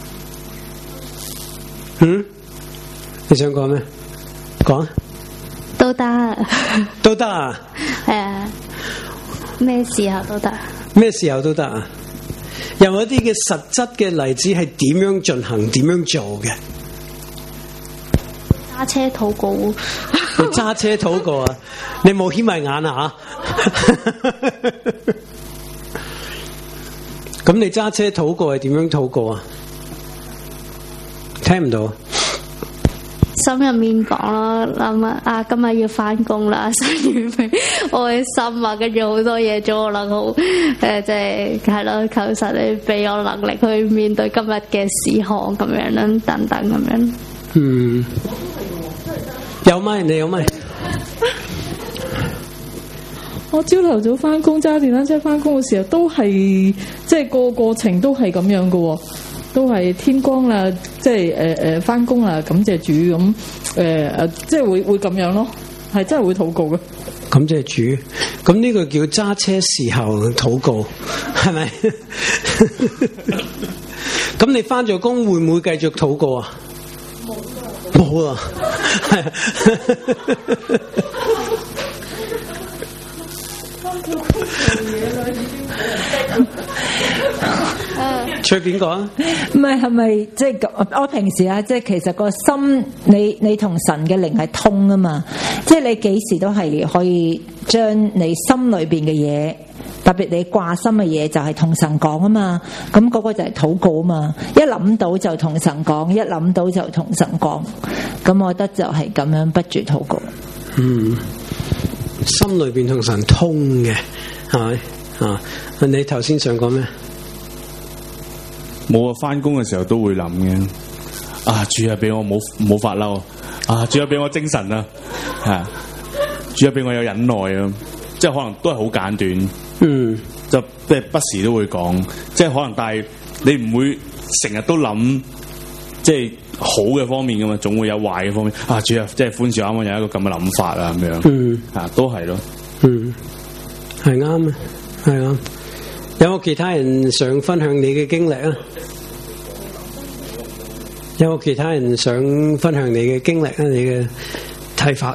嗯？你想講咩？講都得， 都得啊！ 係啊，咩時候都得。 咩時候都得啊？有冇一啲嘅實質嘅例子係點樣進行、點樣做嘅？ 揸車禱告， 你揸車禱告啊？你冇掀埋眼啊？咁你揸車禱告係點樣禱告啊？聽唔到。 心入面講咯，諗啊啊，今日要翻工啦，想預備我嘅心啊，跟住好多嘢做，可能好誒，即係係咯，求神你俾我能力去面對今日嘅事項咁樣啦，等等咁樣。 嗯，有咪？你有咪？ 我朝頭早翻工揸電單車翻工嘅時候，都係即係個過程都係咁樣嘅，都係天光啦，即係誒誒翻工啦，感謝主咁誒誒，即係會會咁樣咯，係真係會禱告嘅。 感謝主，咁呢個叫揸車時候禱告，係咪？咁你翻咗工會唔會繼續禱告啊？冇啊，係啊。隨便講， 唔係係咪即係我平時啊，即係其實個心，你你同神嘅靈係通啊嘛，即係你幾時都係可以將你心裏邊嘅嘢特別你掛心嘅嘢就係同神講啊嘛，咁嗰個就係禱告啊嘛，一諗到就同神講，一諗到就同神講，咁我覺得就係咁樣不住禱告。 嗯，心裏邊同神通嘅，係咪啊？你頭先想講咩？ 冇啊，翻工嘅時候都會諗嘅。啊，主啊，俾我冇冇發嬲啊！主啊，俾我精神啊，係主啊，俾我有忍耐啊！即係可能都係好簡短， 嗯， 就即係不時都會講，即係可能，但係你唔會成日都諗，即係好嘅方面噶嘛，總會有壞嘅方面。啊，主啊，即係寬恕啱啱有一個咁嘅諗法啊，咁樣， 嗯， 啊，都係咯， 嗯，係啱啊，係啱。有冇其他人想分享你嘅經歷啊？有冇其他人想分享你嘅經歷啊？你嘅睇法？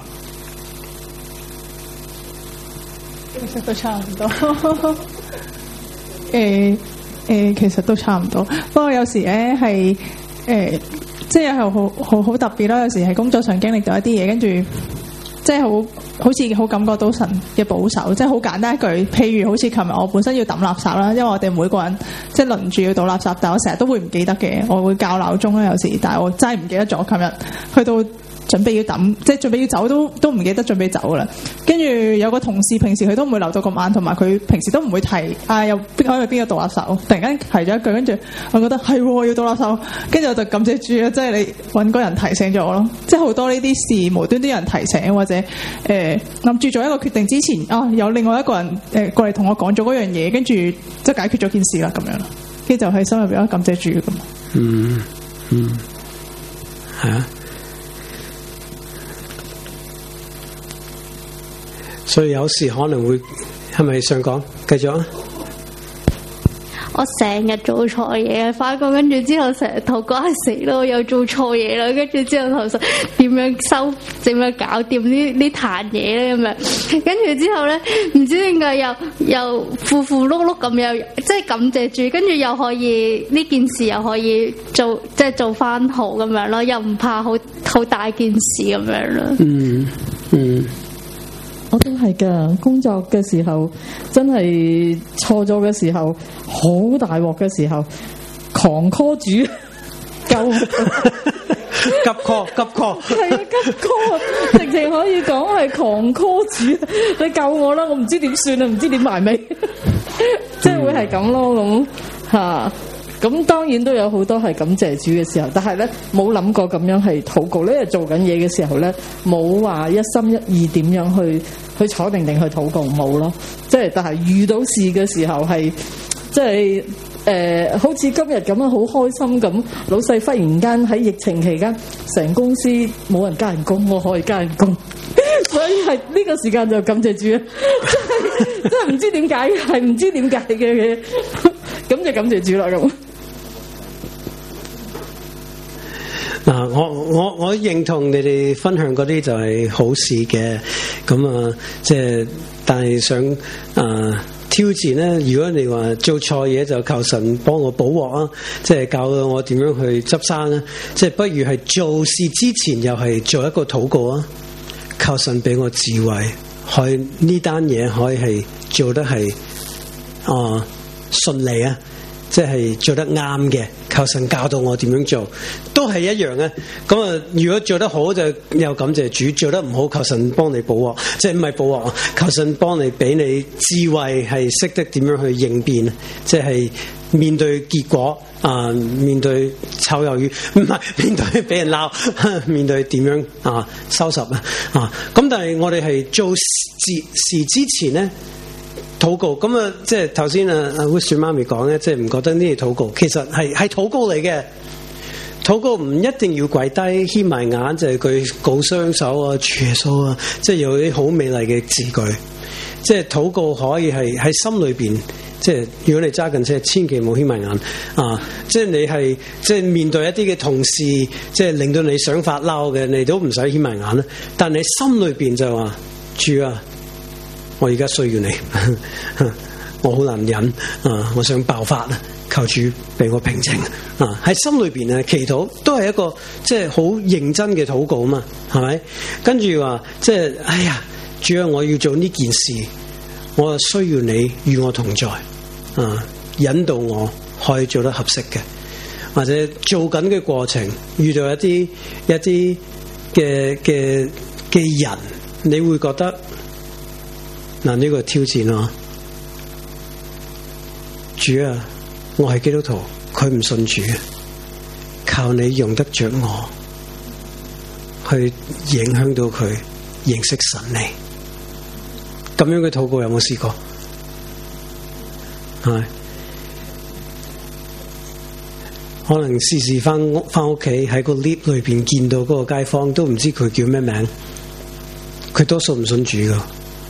其實都差唔多。誒誒、呃呃，其實都差唔多。不過有時咧係誒，即係好好好好特別啦。有時喺工作上經歷到一啲嘢，跟住即係好好似好感覺到神嘅保守。即係好簡單一句，譬如好似琴日我本身要抌垃圾啦，因為我哋每個人即係輪住要倒垃圾，但我成日都會唔記得嘅。我會校鬧鐘啦，有時，但係我真係唔記得咗。琴日去到準備要抌，即係準備要走都都唔記得準備走噶啦。跟住有個同事平時佢都唔會留到咁晏，同埋佢平時都唔會提啊，又邊可以邊個倒垃圾。突然間提咗一句，跟住我覺得係、哦、要倒垃圾，跟住我就感謝主啊！即係你揾個人提醒咗我咯。即係好多呢啲事無端端有人提醒，或者誒諗住做一個決定之前啊，有另外一個人誒、呃、過嚟同我講咗嗰樣嘢，跟住即係解決咗件事啦咁樣啦。跟住就喺心入邊感謝主咁。 嗯嗯，係啊。所以有時可能會係咪想講？繼續啊！ 我成日做錯嘢，翻工跟住之後成日禱告係死咯，又做錯嘢啦，跟住之後頭先點樣收，點樣搞掂呢呢壇嘢咧咁樣，跟住之後咧唔知點解又又符符碌碌咁樣，即係感謝主，跟住又可以呢件事又可以做，即係做翻好咁樣咯，又唔怕好好大件事咁樣咯。 嗯嗯。 我都係噶，工作嘅時候真係錯咗嘅時候，好大鑊嘅時候，狂 call 主救我， 急 call 急 call， 係啊急 call， 直情可以講係狂 call 主，你救我啦！我唔知點算啊，唔知點埋尾，即係會係咁咯咁吓。咁當然都有好多係感謝主嘅時候，但係咧冇諗過咁樣係禱告咧，做緊嘢嘅時候咧，冇話一心一意點樣去去坐定定去禱告冇咯。即係但係遇到事嘅時候係即係誒，好似今日咁樣好開心咁，老細忽然間喺疫情期間，成公司冇人加人工，我可以加人工，所以係呢個時間就感謝主啊！真係真係唔知點解，係唔知點解嘅嘅，咁就感謝主啦咁。 嗱，我我我認同你哋分享嗰啲就係好事嘅，咁啊，即係但係想啊挑戰咧。如果你話做錯嘢就求神幫我補鑊啊，即係教我點樣去執生咧，即係不如係做事之前又係做一個禱告啊，求神俾我智慧，去呢單嘢可以係做得係啊順利啊。即係做得啱嘅，求神教導我點樣做，都係一樣嘅。咁啊，如果做得好就又感謝主，做得唔好求神幫你補鑊，即係唔係補鑊啊？求神幫你俾你智慧，係識得點樣去應變，即係面對結果啊、呃，面對炒魷魚，唔係面對俾人鬧，面對點樣啊收拾啊啊！咁但係我哋係做事事之前咧。禱告咁啊，即係頭先啊啊 Wish 媽咪講咧，即係唔覺得呢啲禱告，其實係係禱告嚟嘅。禱告唔一定要跪低牽埋眼，就係舉高雙手啊，主耶穌啊，即係有啲好美麗嘅字句。即係禱告可以係喺心裏邊，即係如果你揸緊車，千祈唔好牽埋眼啊！即係你係即係面對一啲嘅同事，即係令到你想發嬲嘅，你都唔使牽埋眼啦。但你心裏邊就話主啊！我而家需要你，我好難忍啊！我想爆發啊！求主俾我平靜啊！喺心裏邊啊，祈禱都係一個即係好認真嘅禱告啊嘛，係咪？跟住話即係哎呀，主啊！我要做呢件事， 我需要你與我同在啊，引導我可以做得合適嘅，或者做緊嘅過程遇到一啲一啲嘅嘅嘅人，你會覺得嗱，呢個挑戰咯。主啊，我係基督徒，佢唔信主，靠你用得着我去影響到佢認識神你。咁樣嘅禱告有冇試過？係可能試試翻屋翻屋企喺個 lift 裏邊見到嗰個街坊，都唔知佢叫咩名，佢多數唔信主噶。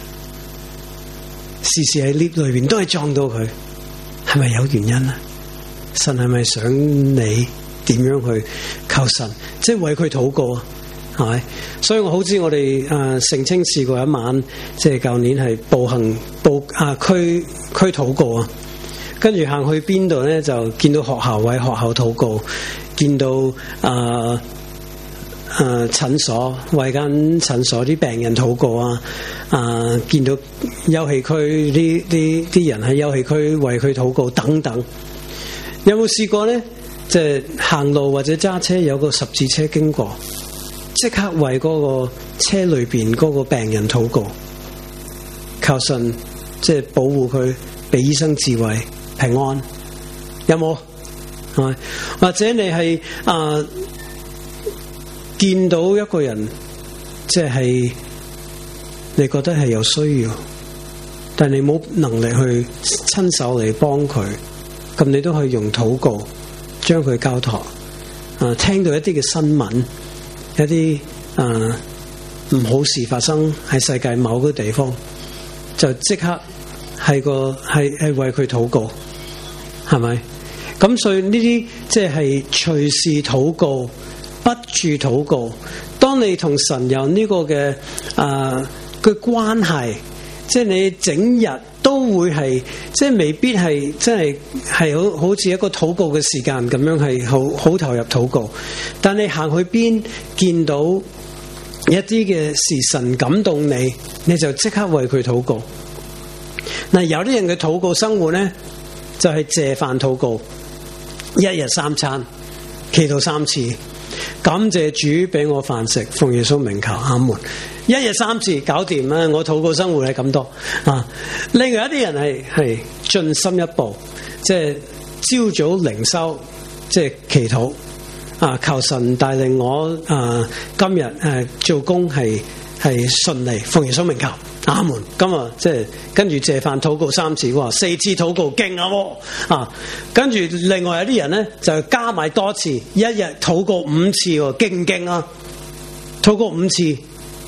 試試喺 lift 裏邊都係撞到佢，係咪有原因啊？神係咪想你點樣去求神，即係為佢禱告啊？係咪？所以我好知我哋誒澄清試過一晚，即係舊年係步行步啊區區禱告啊，跟住行去邊度咧，就見到學校為學校禱告，見到誒誒診所為間診所啲病人禱告啊，啊、呃、見到休憩區啲啲啲人喺休憩區為佢禱告等等。有冇試過咧？即係行路或者揸車有個十字車經過，即刻為嗰個車裏邊嗰個病人禱告，求神即係保護佢，俾醫生智慧平安。有冇？係或者你係啊、呃、見到一個人，即係你覺得係有需要，但你冇能力去親手嚟幫佢，咁你都可以用禱告將佢交託。啊，聽到一啲嘅新聞，一啲啊唔好事發生喺世界某個地方，就即刻係個係係為佢禱告，係咪？咁所以呢啲即係隨時禱告，不住禱告。當你同神有呢個嘅啊嘅關係，即係你整日都會係，即係未必係，即係係好好似一個禱告嘅時間咁樣，係好好投入禱告。但你行去邊見到一啲嘅事，神感動你，你就即刻為佢禱告。嗱，有啲人嘅禱告生活咧，就係謝飯禱告，一日三餐，祈禱三次，感謝主俾我飯食，奉耶穌名求，阿門。一日三次搞掂啦，我禱告生活係咁多啊。另外一啲人係係進深一步，即係朝早靈修，即係祈禱啊，求神帶領我啊，今日誒、啊、做工係係順利，奉耶穌名求，阿門。今日即係跟住謝飯禱告三次，哇，四次禱告勁啊！啊，跟住另外有啲人咧就加埋多次，一日禱告五次，勁唔勁啊？禱告五次。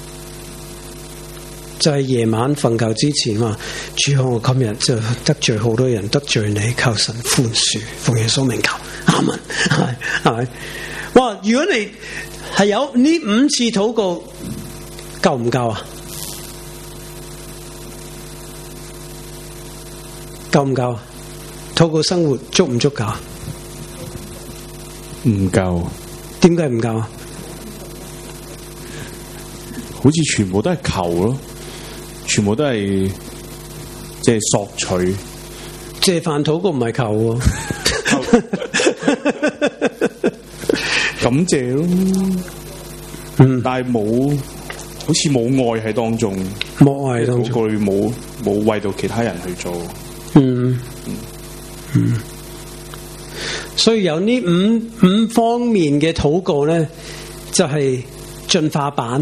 就係夜晚瞓覺之前話，主啊，我今日就得罪好多人，得罪你，求神寬恕，奉耶穌名求，阿門。係係咪？哇！如果你係有呢五次禱告，夠唔夠啊？夠唔夠啊？禱告生活足唔足夠？ 唔夠。 點解唔夠啊？ 好似全部都係求咯。全部都係即係索取， 借飯禱告唔係求喎， 感謝咯。嗯，但係冇，好似冇愛喺當中， 冇愛喺當中， 佢冇冇為到其他人去做。 嗯嗯嗯，所以有呢五五方面嘅禱告咧，就係進化版。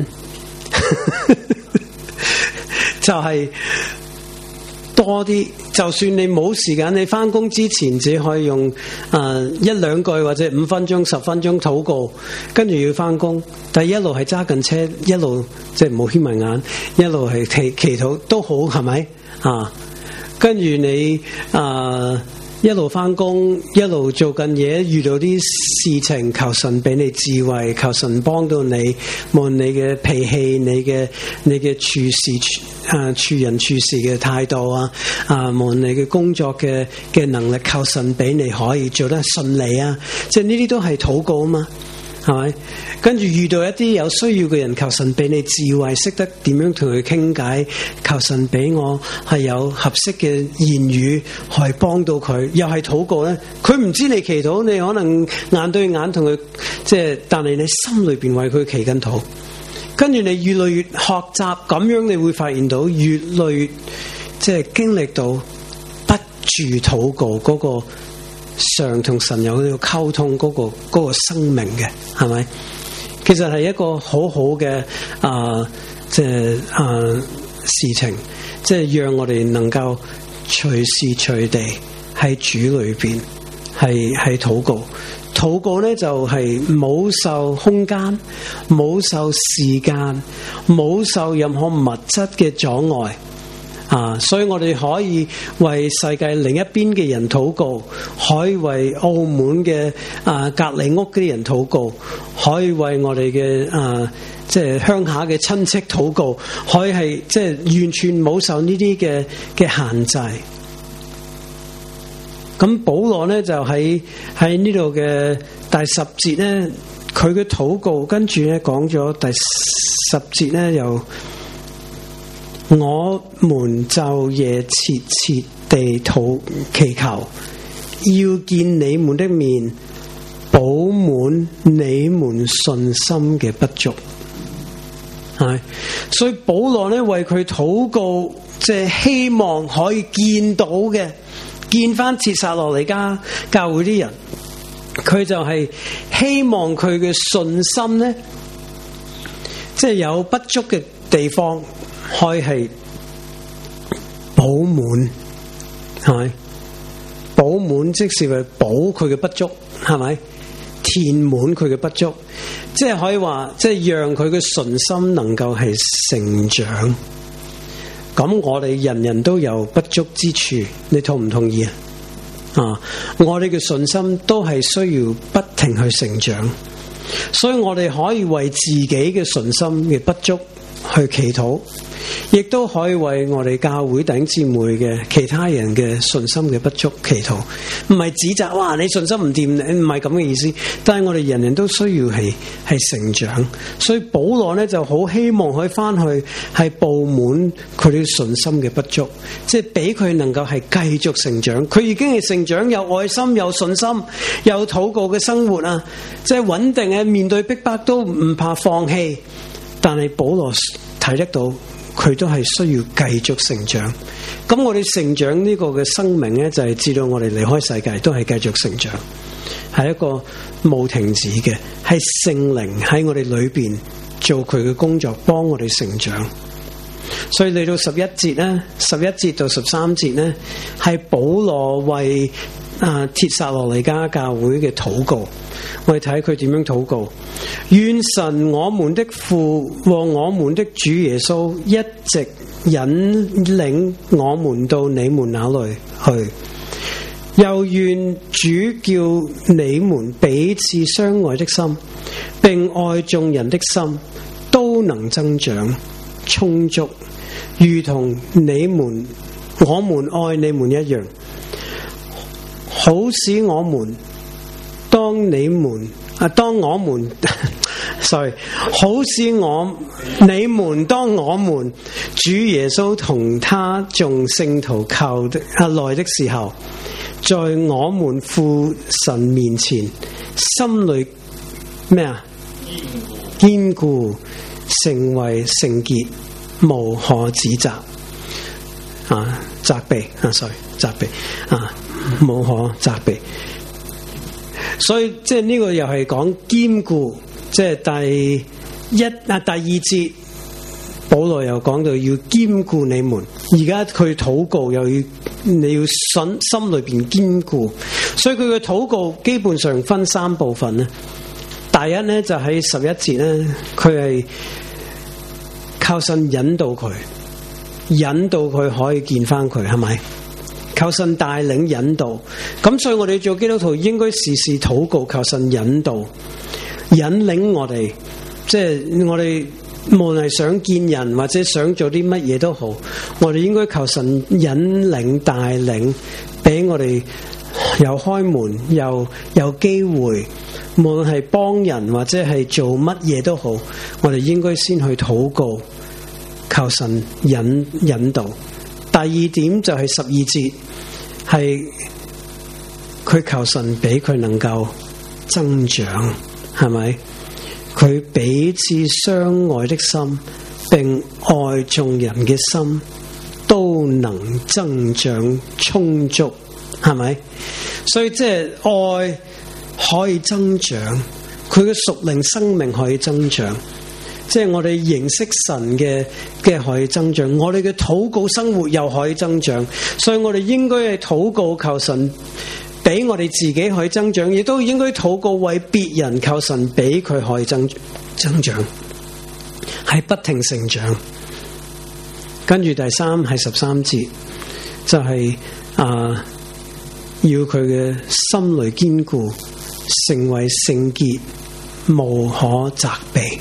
就係多啲，就算你冇時間，你翻工之前只可以用啊、呃、一兩句或者五分鐘、十分鐘禱告，跟住要翻工，但係一路係揸緊車，一路即係唔好瞌埋眼，一路係祈祈禱都好，係咪啊？跟住你啊。呃一路翻工，一路做緊嘢，遇到啲事情，求神俾你智慧，求神幫到你。無論你嘅脾氣，你嘅你嘅處事啊處人處事嘅態度啊，啊無論你嘅工作嘅嘅能力，求神俾你可以做得順利啊。即係呢啲都係禱告啊嘛。 係咪？跟住遇到一啲有需要嘅人，求神俾你智慧，識得點樣同佢傾偈。求神俾我係有合適嘅言語，去幫到佢。又係禱告咧，佢唔知你祈禱，你可能眼對眼同佢，即係，但係你心裏邊為佢祈緊禱。跟住你越來越學習，咁樣你會發現到越來越即係經歷到不住禱告嗰個常同神有呢個溝通嗰個嗰個生命嘅，係咪？其實係一個好好嘅啊，即係啊事情，即係讓我哋能夠隨時隨地喺主裏邊係係禱告。禱告咧就係冇受空間，冇受時間，冇受任何物質嘅阻礙啊！所以我哋可以為世界另一邊嘅人禱告，可以為澳門嘅啊隔離屋嘅人禱告，可以為我哋嘅啊即係鄉下嘅親戚禱告，可以係即係完全冇受呢啲嘅嘅限制。咁保羅咧就喺喺呢度嘅第十節咧，佢嘅禱告跟住咧講咗第十節咧，又我們晝夜切切地禱祈求，要見你們的面，補滿你們信心嘅不足。係，所以保羅咧為佢禱告，即係希望可以見到嘅。見翻帖撒羅尼迦教會啲人，佢就係希望佢嘅信心咧，即係有不足嘅地方，可以係補滿，係咪？補滿即是為補佢嘅不足，係咪？填滿佢嘅不足，即係可以話，即係讓佢嘅信心能夠係成長。咁我哋人人都有不足之處，你同唔同意啊？啊，我哋嘅信心都係需要不停去成長，所以我哋可以為自己嘅信心嘅不足去祈禱，亦都可以為我哋教會弟兄姊妹嘅其他人嘅信心嘅不足祈禱，唔係指責哇你信心唔掂，唔係咁嘅意思。但係我哋人人都需要係係成長，所以保羅咧就好希望可以翻去係補滿佢哋信心嘅不足，即係俾佢能夠係繼續成長。佢已經係成長，有愛心、有信心、有禱告嘅生活啊，即係穩定嘅面對逼迫都唔怕放棄。但係保羅睇得到。佢都係需要繼續成長，咁我哋成長呢個嘅生命呢，就係知道我哋離開世界都係繼續成長，係一個冇停止嘅，係聖靈喺我哋裏邊做佢嘅工作，幫我哋成長。所以嚟到十一節呢，十一節到十三節呢，係保羅為啊帖撒羅尼迦教會嘅禱告。我哋睇佢點樣禱告，願神我們的父和我們的主耶穌一直引領我們到你們那裏去，又願主叫你們彼此相愛的心，並愛眾人的心都能增長充足，如同你們我們愛你們一樣，好使我們當你們啊，當我們，sorry， 好使我你們當我們主耶穌同他眾聖徒求的啊來的時候，在我們父神面前，心裏咩啊？堅固，成為聖潔，無可指責啊！責備啊 ，sorry， 責備啊，無可責備。所以即係呢個又係講堅固，即係第一啊第二節，保羅又講到要堅固你們。而家佢禱告又要你要信心裏邊堅固，所以佢嘅禱告基本上分三部分咧。第一咧就喺十一節咧，佢係靠神引導佢，引導佢可以見翻佢，係咪？求神帶領引導，咁所以我哋做基督徒應該時時禱告，求神引導引領我哋，即係我哋無論係想見人或者想做啲乜嘢都好，我哋應該求神引領帶領，俾我哋有開門又有機會無論係幫人或者係做乜嘢都好，我哋應該先去禱告，求神引引導。第二點就係十二節，係佢求神俾佢能夠增長，係咪？佢彼此相愛的心，並愛眾人嘅心，都能增長充足，係咪？所以即係愛可以增長，佢嘅屬靈生命可以增長，即係我哋認識神嘅嘅可以增長，我哋嘅禱告生活又可以增長，所以我哋應該係禱告求神俾我哋自己可以增長，亦都應該禱告為別人求神俾佢可以增增長，係不停成長。跟住第三係十三節，就係、是、啊，要佢嘅心裏堅固，成為聖潔，無可責備，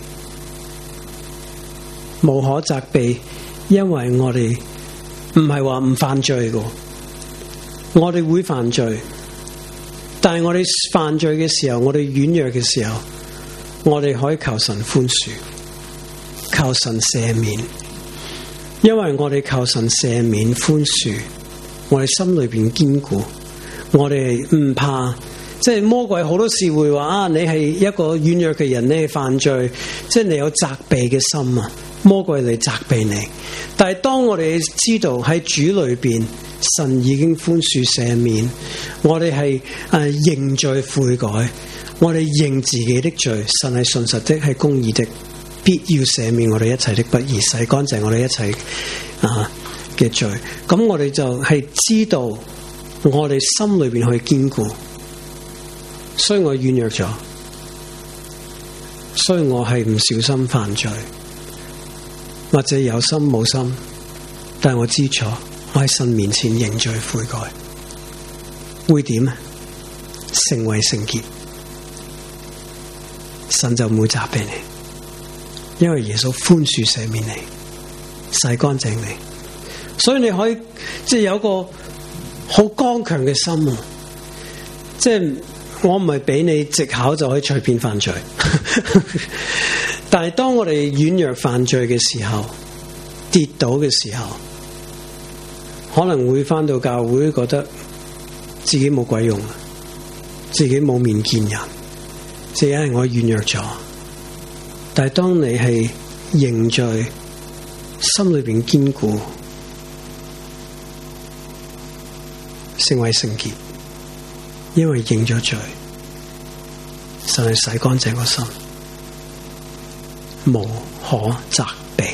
無可責備，因為我哋唔係話唔犯罪嘅，我哋會犯罪。但係我哋犯罪嘅時候，我哋軟弱嘅時候，我哋可以求神寬恕，求神赦免，因為我哋求神赦免寬恕，我哋心裏邊堅固，我哋唔怕，即係魔鬼好多時會話啊，你係一個軟弱嘅人，你係犯罪，即係你有責備嘅心啊，魔鬼嚟責備你。但係當我哋知道喺主裏邊，神已經寬恕赦免，我哋係誒認罪悔改，我哋認自己的罪，神係信實的，係公義的，必要赦免我哋一切的不義，洗乾淨我哋一切啊嘅罪。咁我哋就係知道我哋心裏邊可以堅固，所以我軟弱咗，所以我係唔小心犯罪，或者有心冇心，但係我知錯。我喺神面前認罪悔改，會點啊？成為聖潔，神就唔會責備你，因為耶穌寬恕赦免你，洗乾淨你，所以你可以即係有個好剛強嘅心啊！即係我唔係俾你藉口就可以隨便犯罪，但係當我哋軟弱犯罪嘅時候，跌倒嘅時候，可能會返到教會覺得自己冇鬼用，自己冇面見人，只係我軟弱咗。但係當你係認罪，心裏邊堅固，成為聖潔，因為認咗罪，神係洗乾淨個心，無可責備。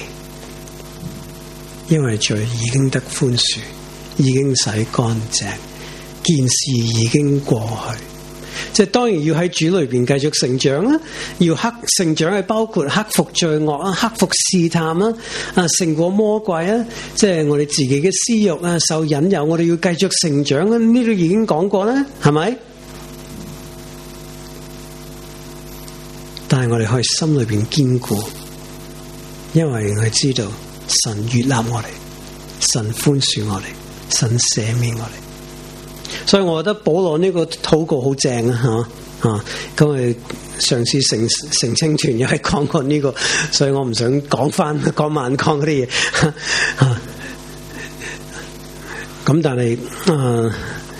因為罪已經得寬恕，已經洗乾淨，件事已經過去。即係當然要喺主裏邊繼續成長啦，要克成長係包括克服罪惡啊，克服試探啦，啊勝過魔鬼啊，即係我哋自己嘅私欲啊，受引誘，我哋要繼續成長啊。呢度已經講過啦，係咪？但係我哋可以心裏邊堅固，因為我哋知道。神悅納我哋，神寬恕我哋，神赦免我哋，所以我覺得保羅呢個禱告好正啊！吓啊，咁我上次成成青團又係講過呢個，所以我唔想講翻講萬講嗰啲嘢。咁但係啊，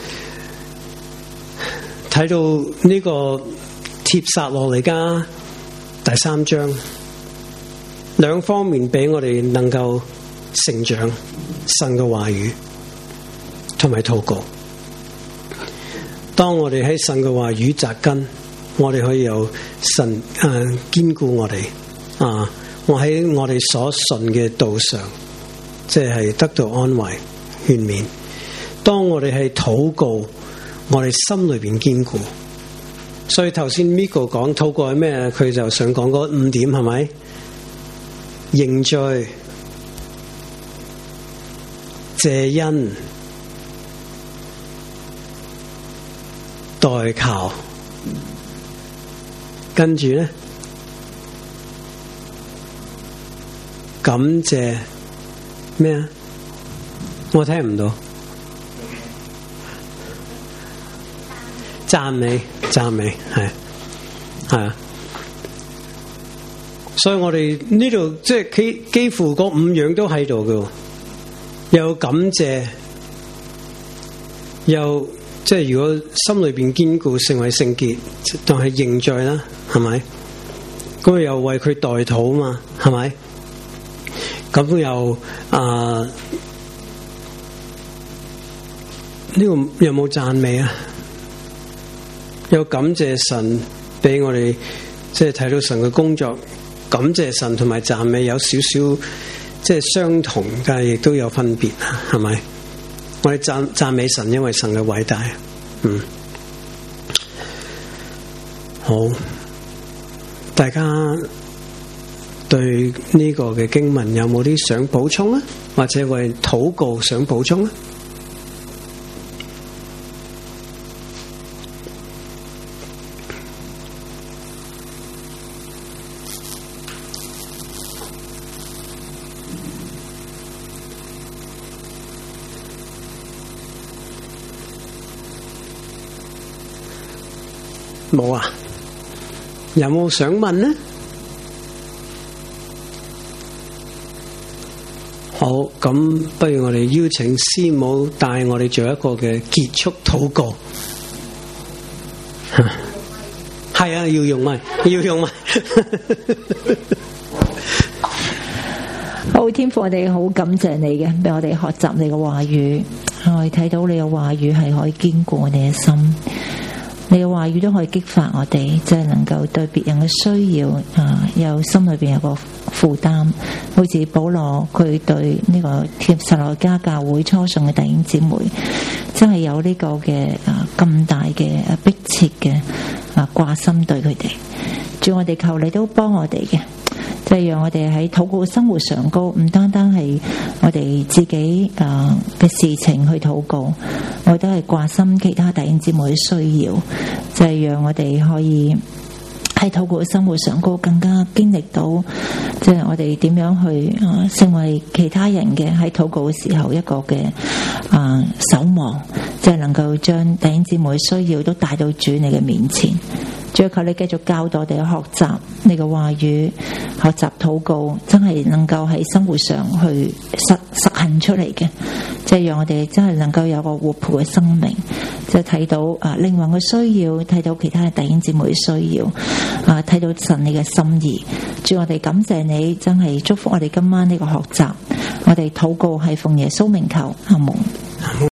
睇到呢個帖撒羅尼迦第三章。兩方面俾我哋能夠成長，神嘅話語同埋禱告。當我哋喺神嘅話語扎根，我哋可以有神誒堅固我哋啊！我喺我哋所信嘅道上，即係得到安慰勸勉。當我哋係禱告，我哋心裏邊堅固。所以頭先 Miko 講禱告係咩？佢就想講嗰五點係咪？認罪、謝恩、代求，跟住咧感謝咩啊？我聽唔到。讚美，讚美係。 係啊。所以我哋呢度即係幾幾乎嗰五樣都喺度嘅，又感謝，又即係如果心裏邊堅固，成為聖潔，就係認罪啦，係咪？咁又為佢代禱嘛，係咪？咁又啊？呢個有冇讚美啊？有感謝神俾我哋，即係睇到神嘅工作。感謝神同埋讚美有少少即係相同，但係亦都有分別，係咪？我哋讚讚美神，因為神嘅偉大。嗯，好，大家對呢個嘅經文有冇啲想補充啊？或者為禱告想補充啊？冇啊？有冇想問呢？好，咁不如我哋邀請師母帶我哋做一個嘅結束禱告。係啊，要用咪，要用咪。 好，天父，我哋好感謝你嘅，俾我哋學習你嘅話語。我哋睇到你嘅話語係可以堅固我哋嘅心。你嘅話語都可以激發我哋，即係能夠對別人嘅需要啊，有心裏邊有個負擔。好似保羅佢對呢個帖撒羅尼迦教會初信嘅弟兄姊妹，真係有呢個嘅啊咁大嘅啊迫切嘅啊掛心對佢哋。主，我哋求你都幫我哋嘅。即係讓我哋喺禱告生活上高，唔單單係我哋自己啊嘅事情去禱告，我都係掛心其他弟兄姊妹嘅需要，就係讓我哋可以喺禱告生活上高更加經歷到，即係我哋點樣去啊成為其他人嘅喺禱告嘅時候一個嘅啊守望，即係能夠將弟兄姊妹嘅需要都帶到主你嘅面前。主，求你繼續教導我哋學習你嘅話語，學習禱告，真係能夠喺生活上去實實行出嚟嘅，即係讓我哋真係能夠有個活潑嘅生命，即係睇到啊靈魂嘅需要，睇到其他嘅弟兄姊妹嘅需要，啊睇到神你嘅心意。主，我哋感謝你，真係祝福我哋今晚呢個學習，我哋禱告係奉耶穌名求，阿門。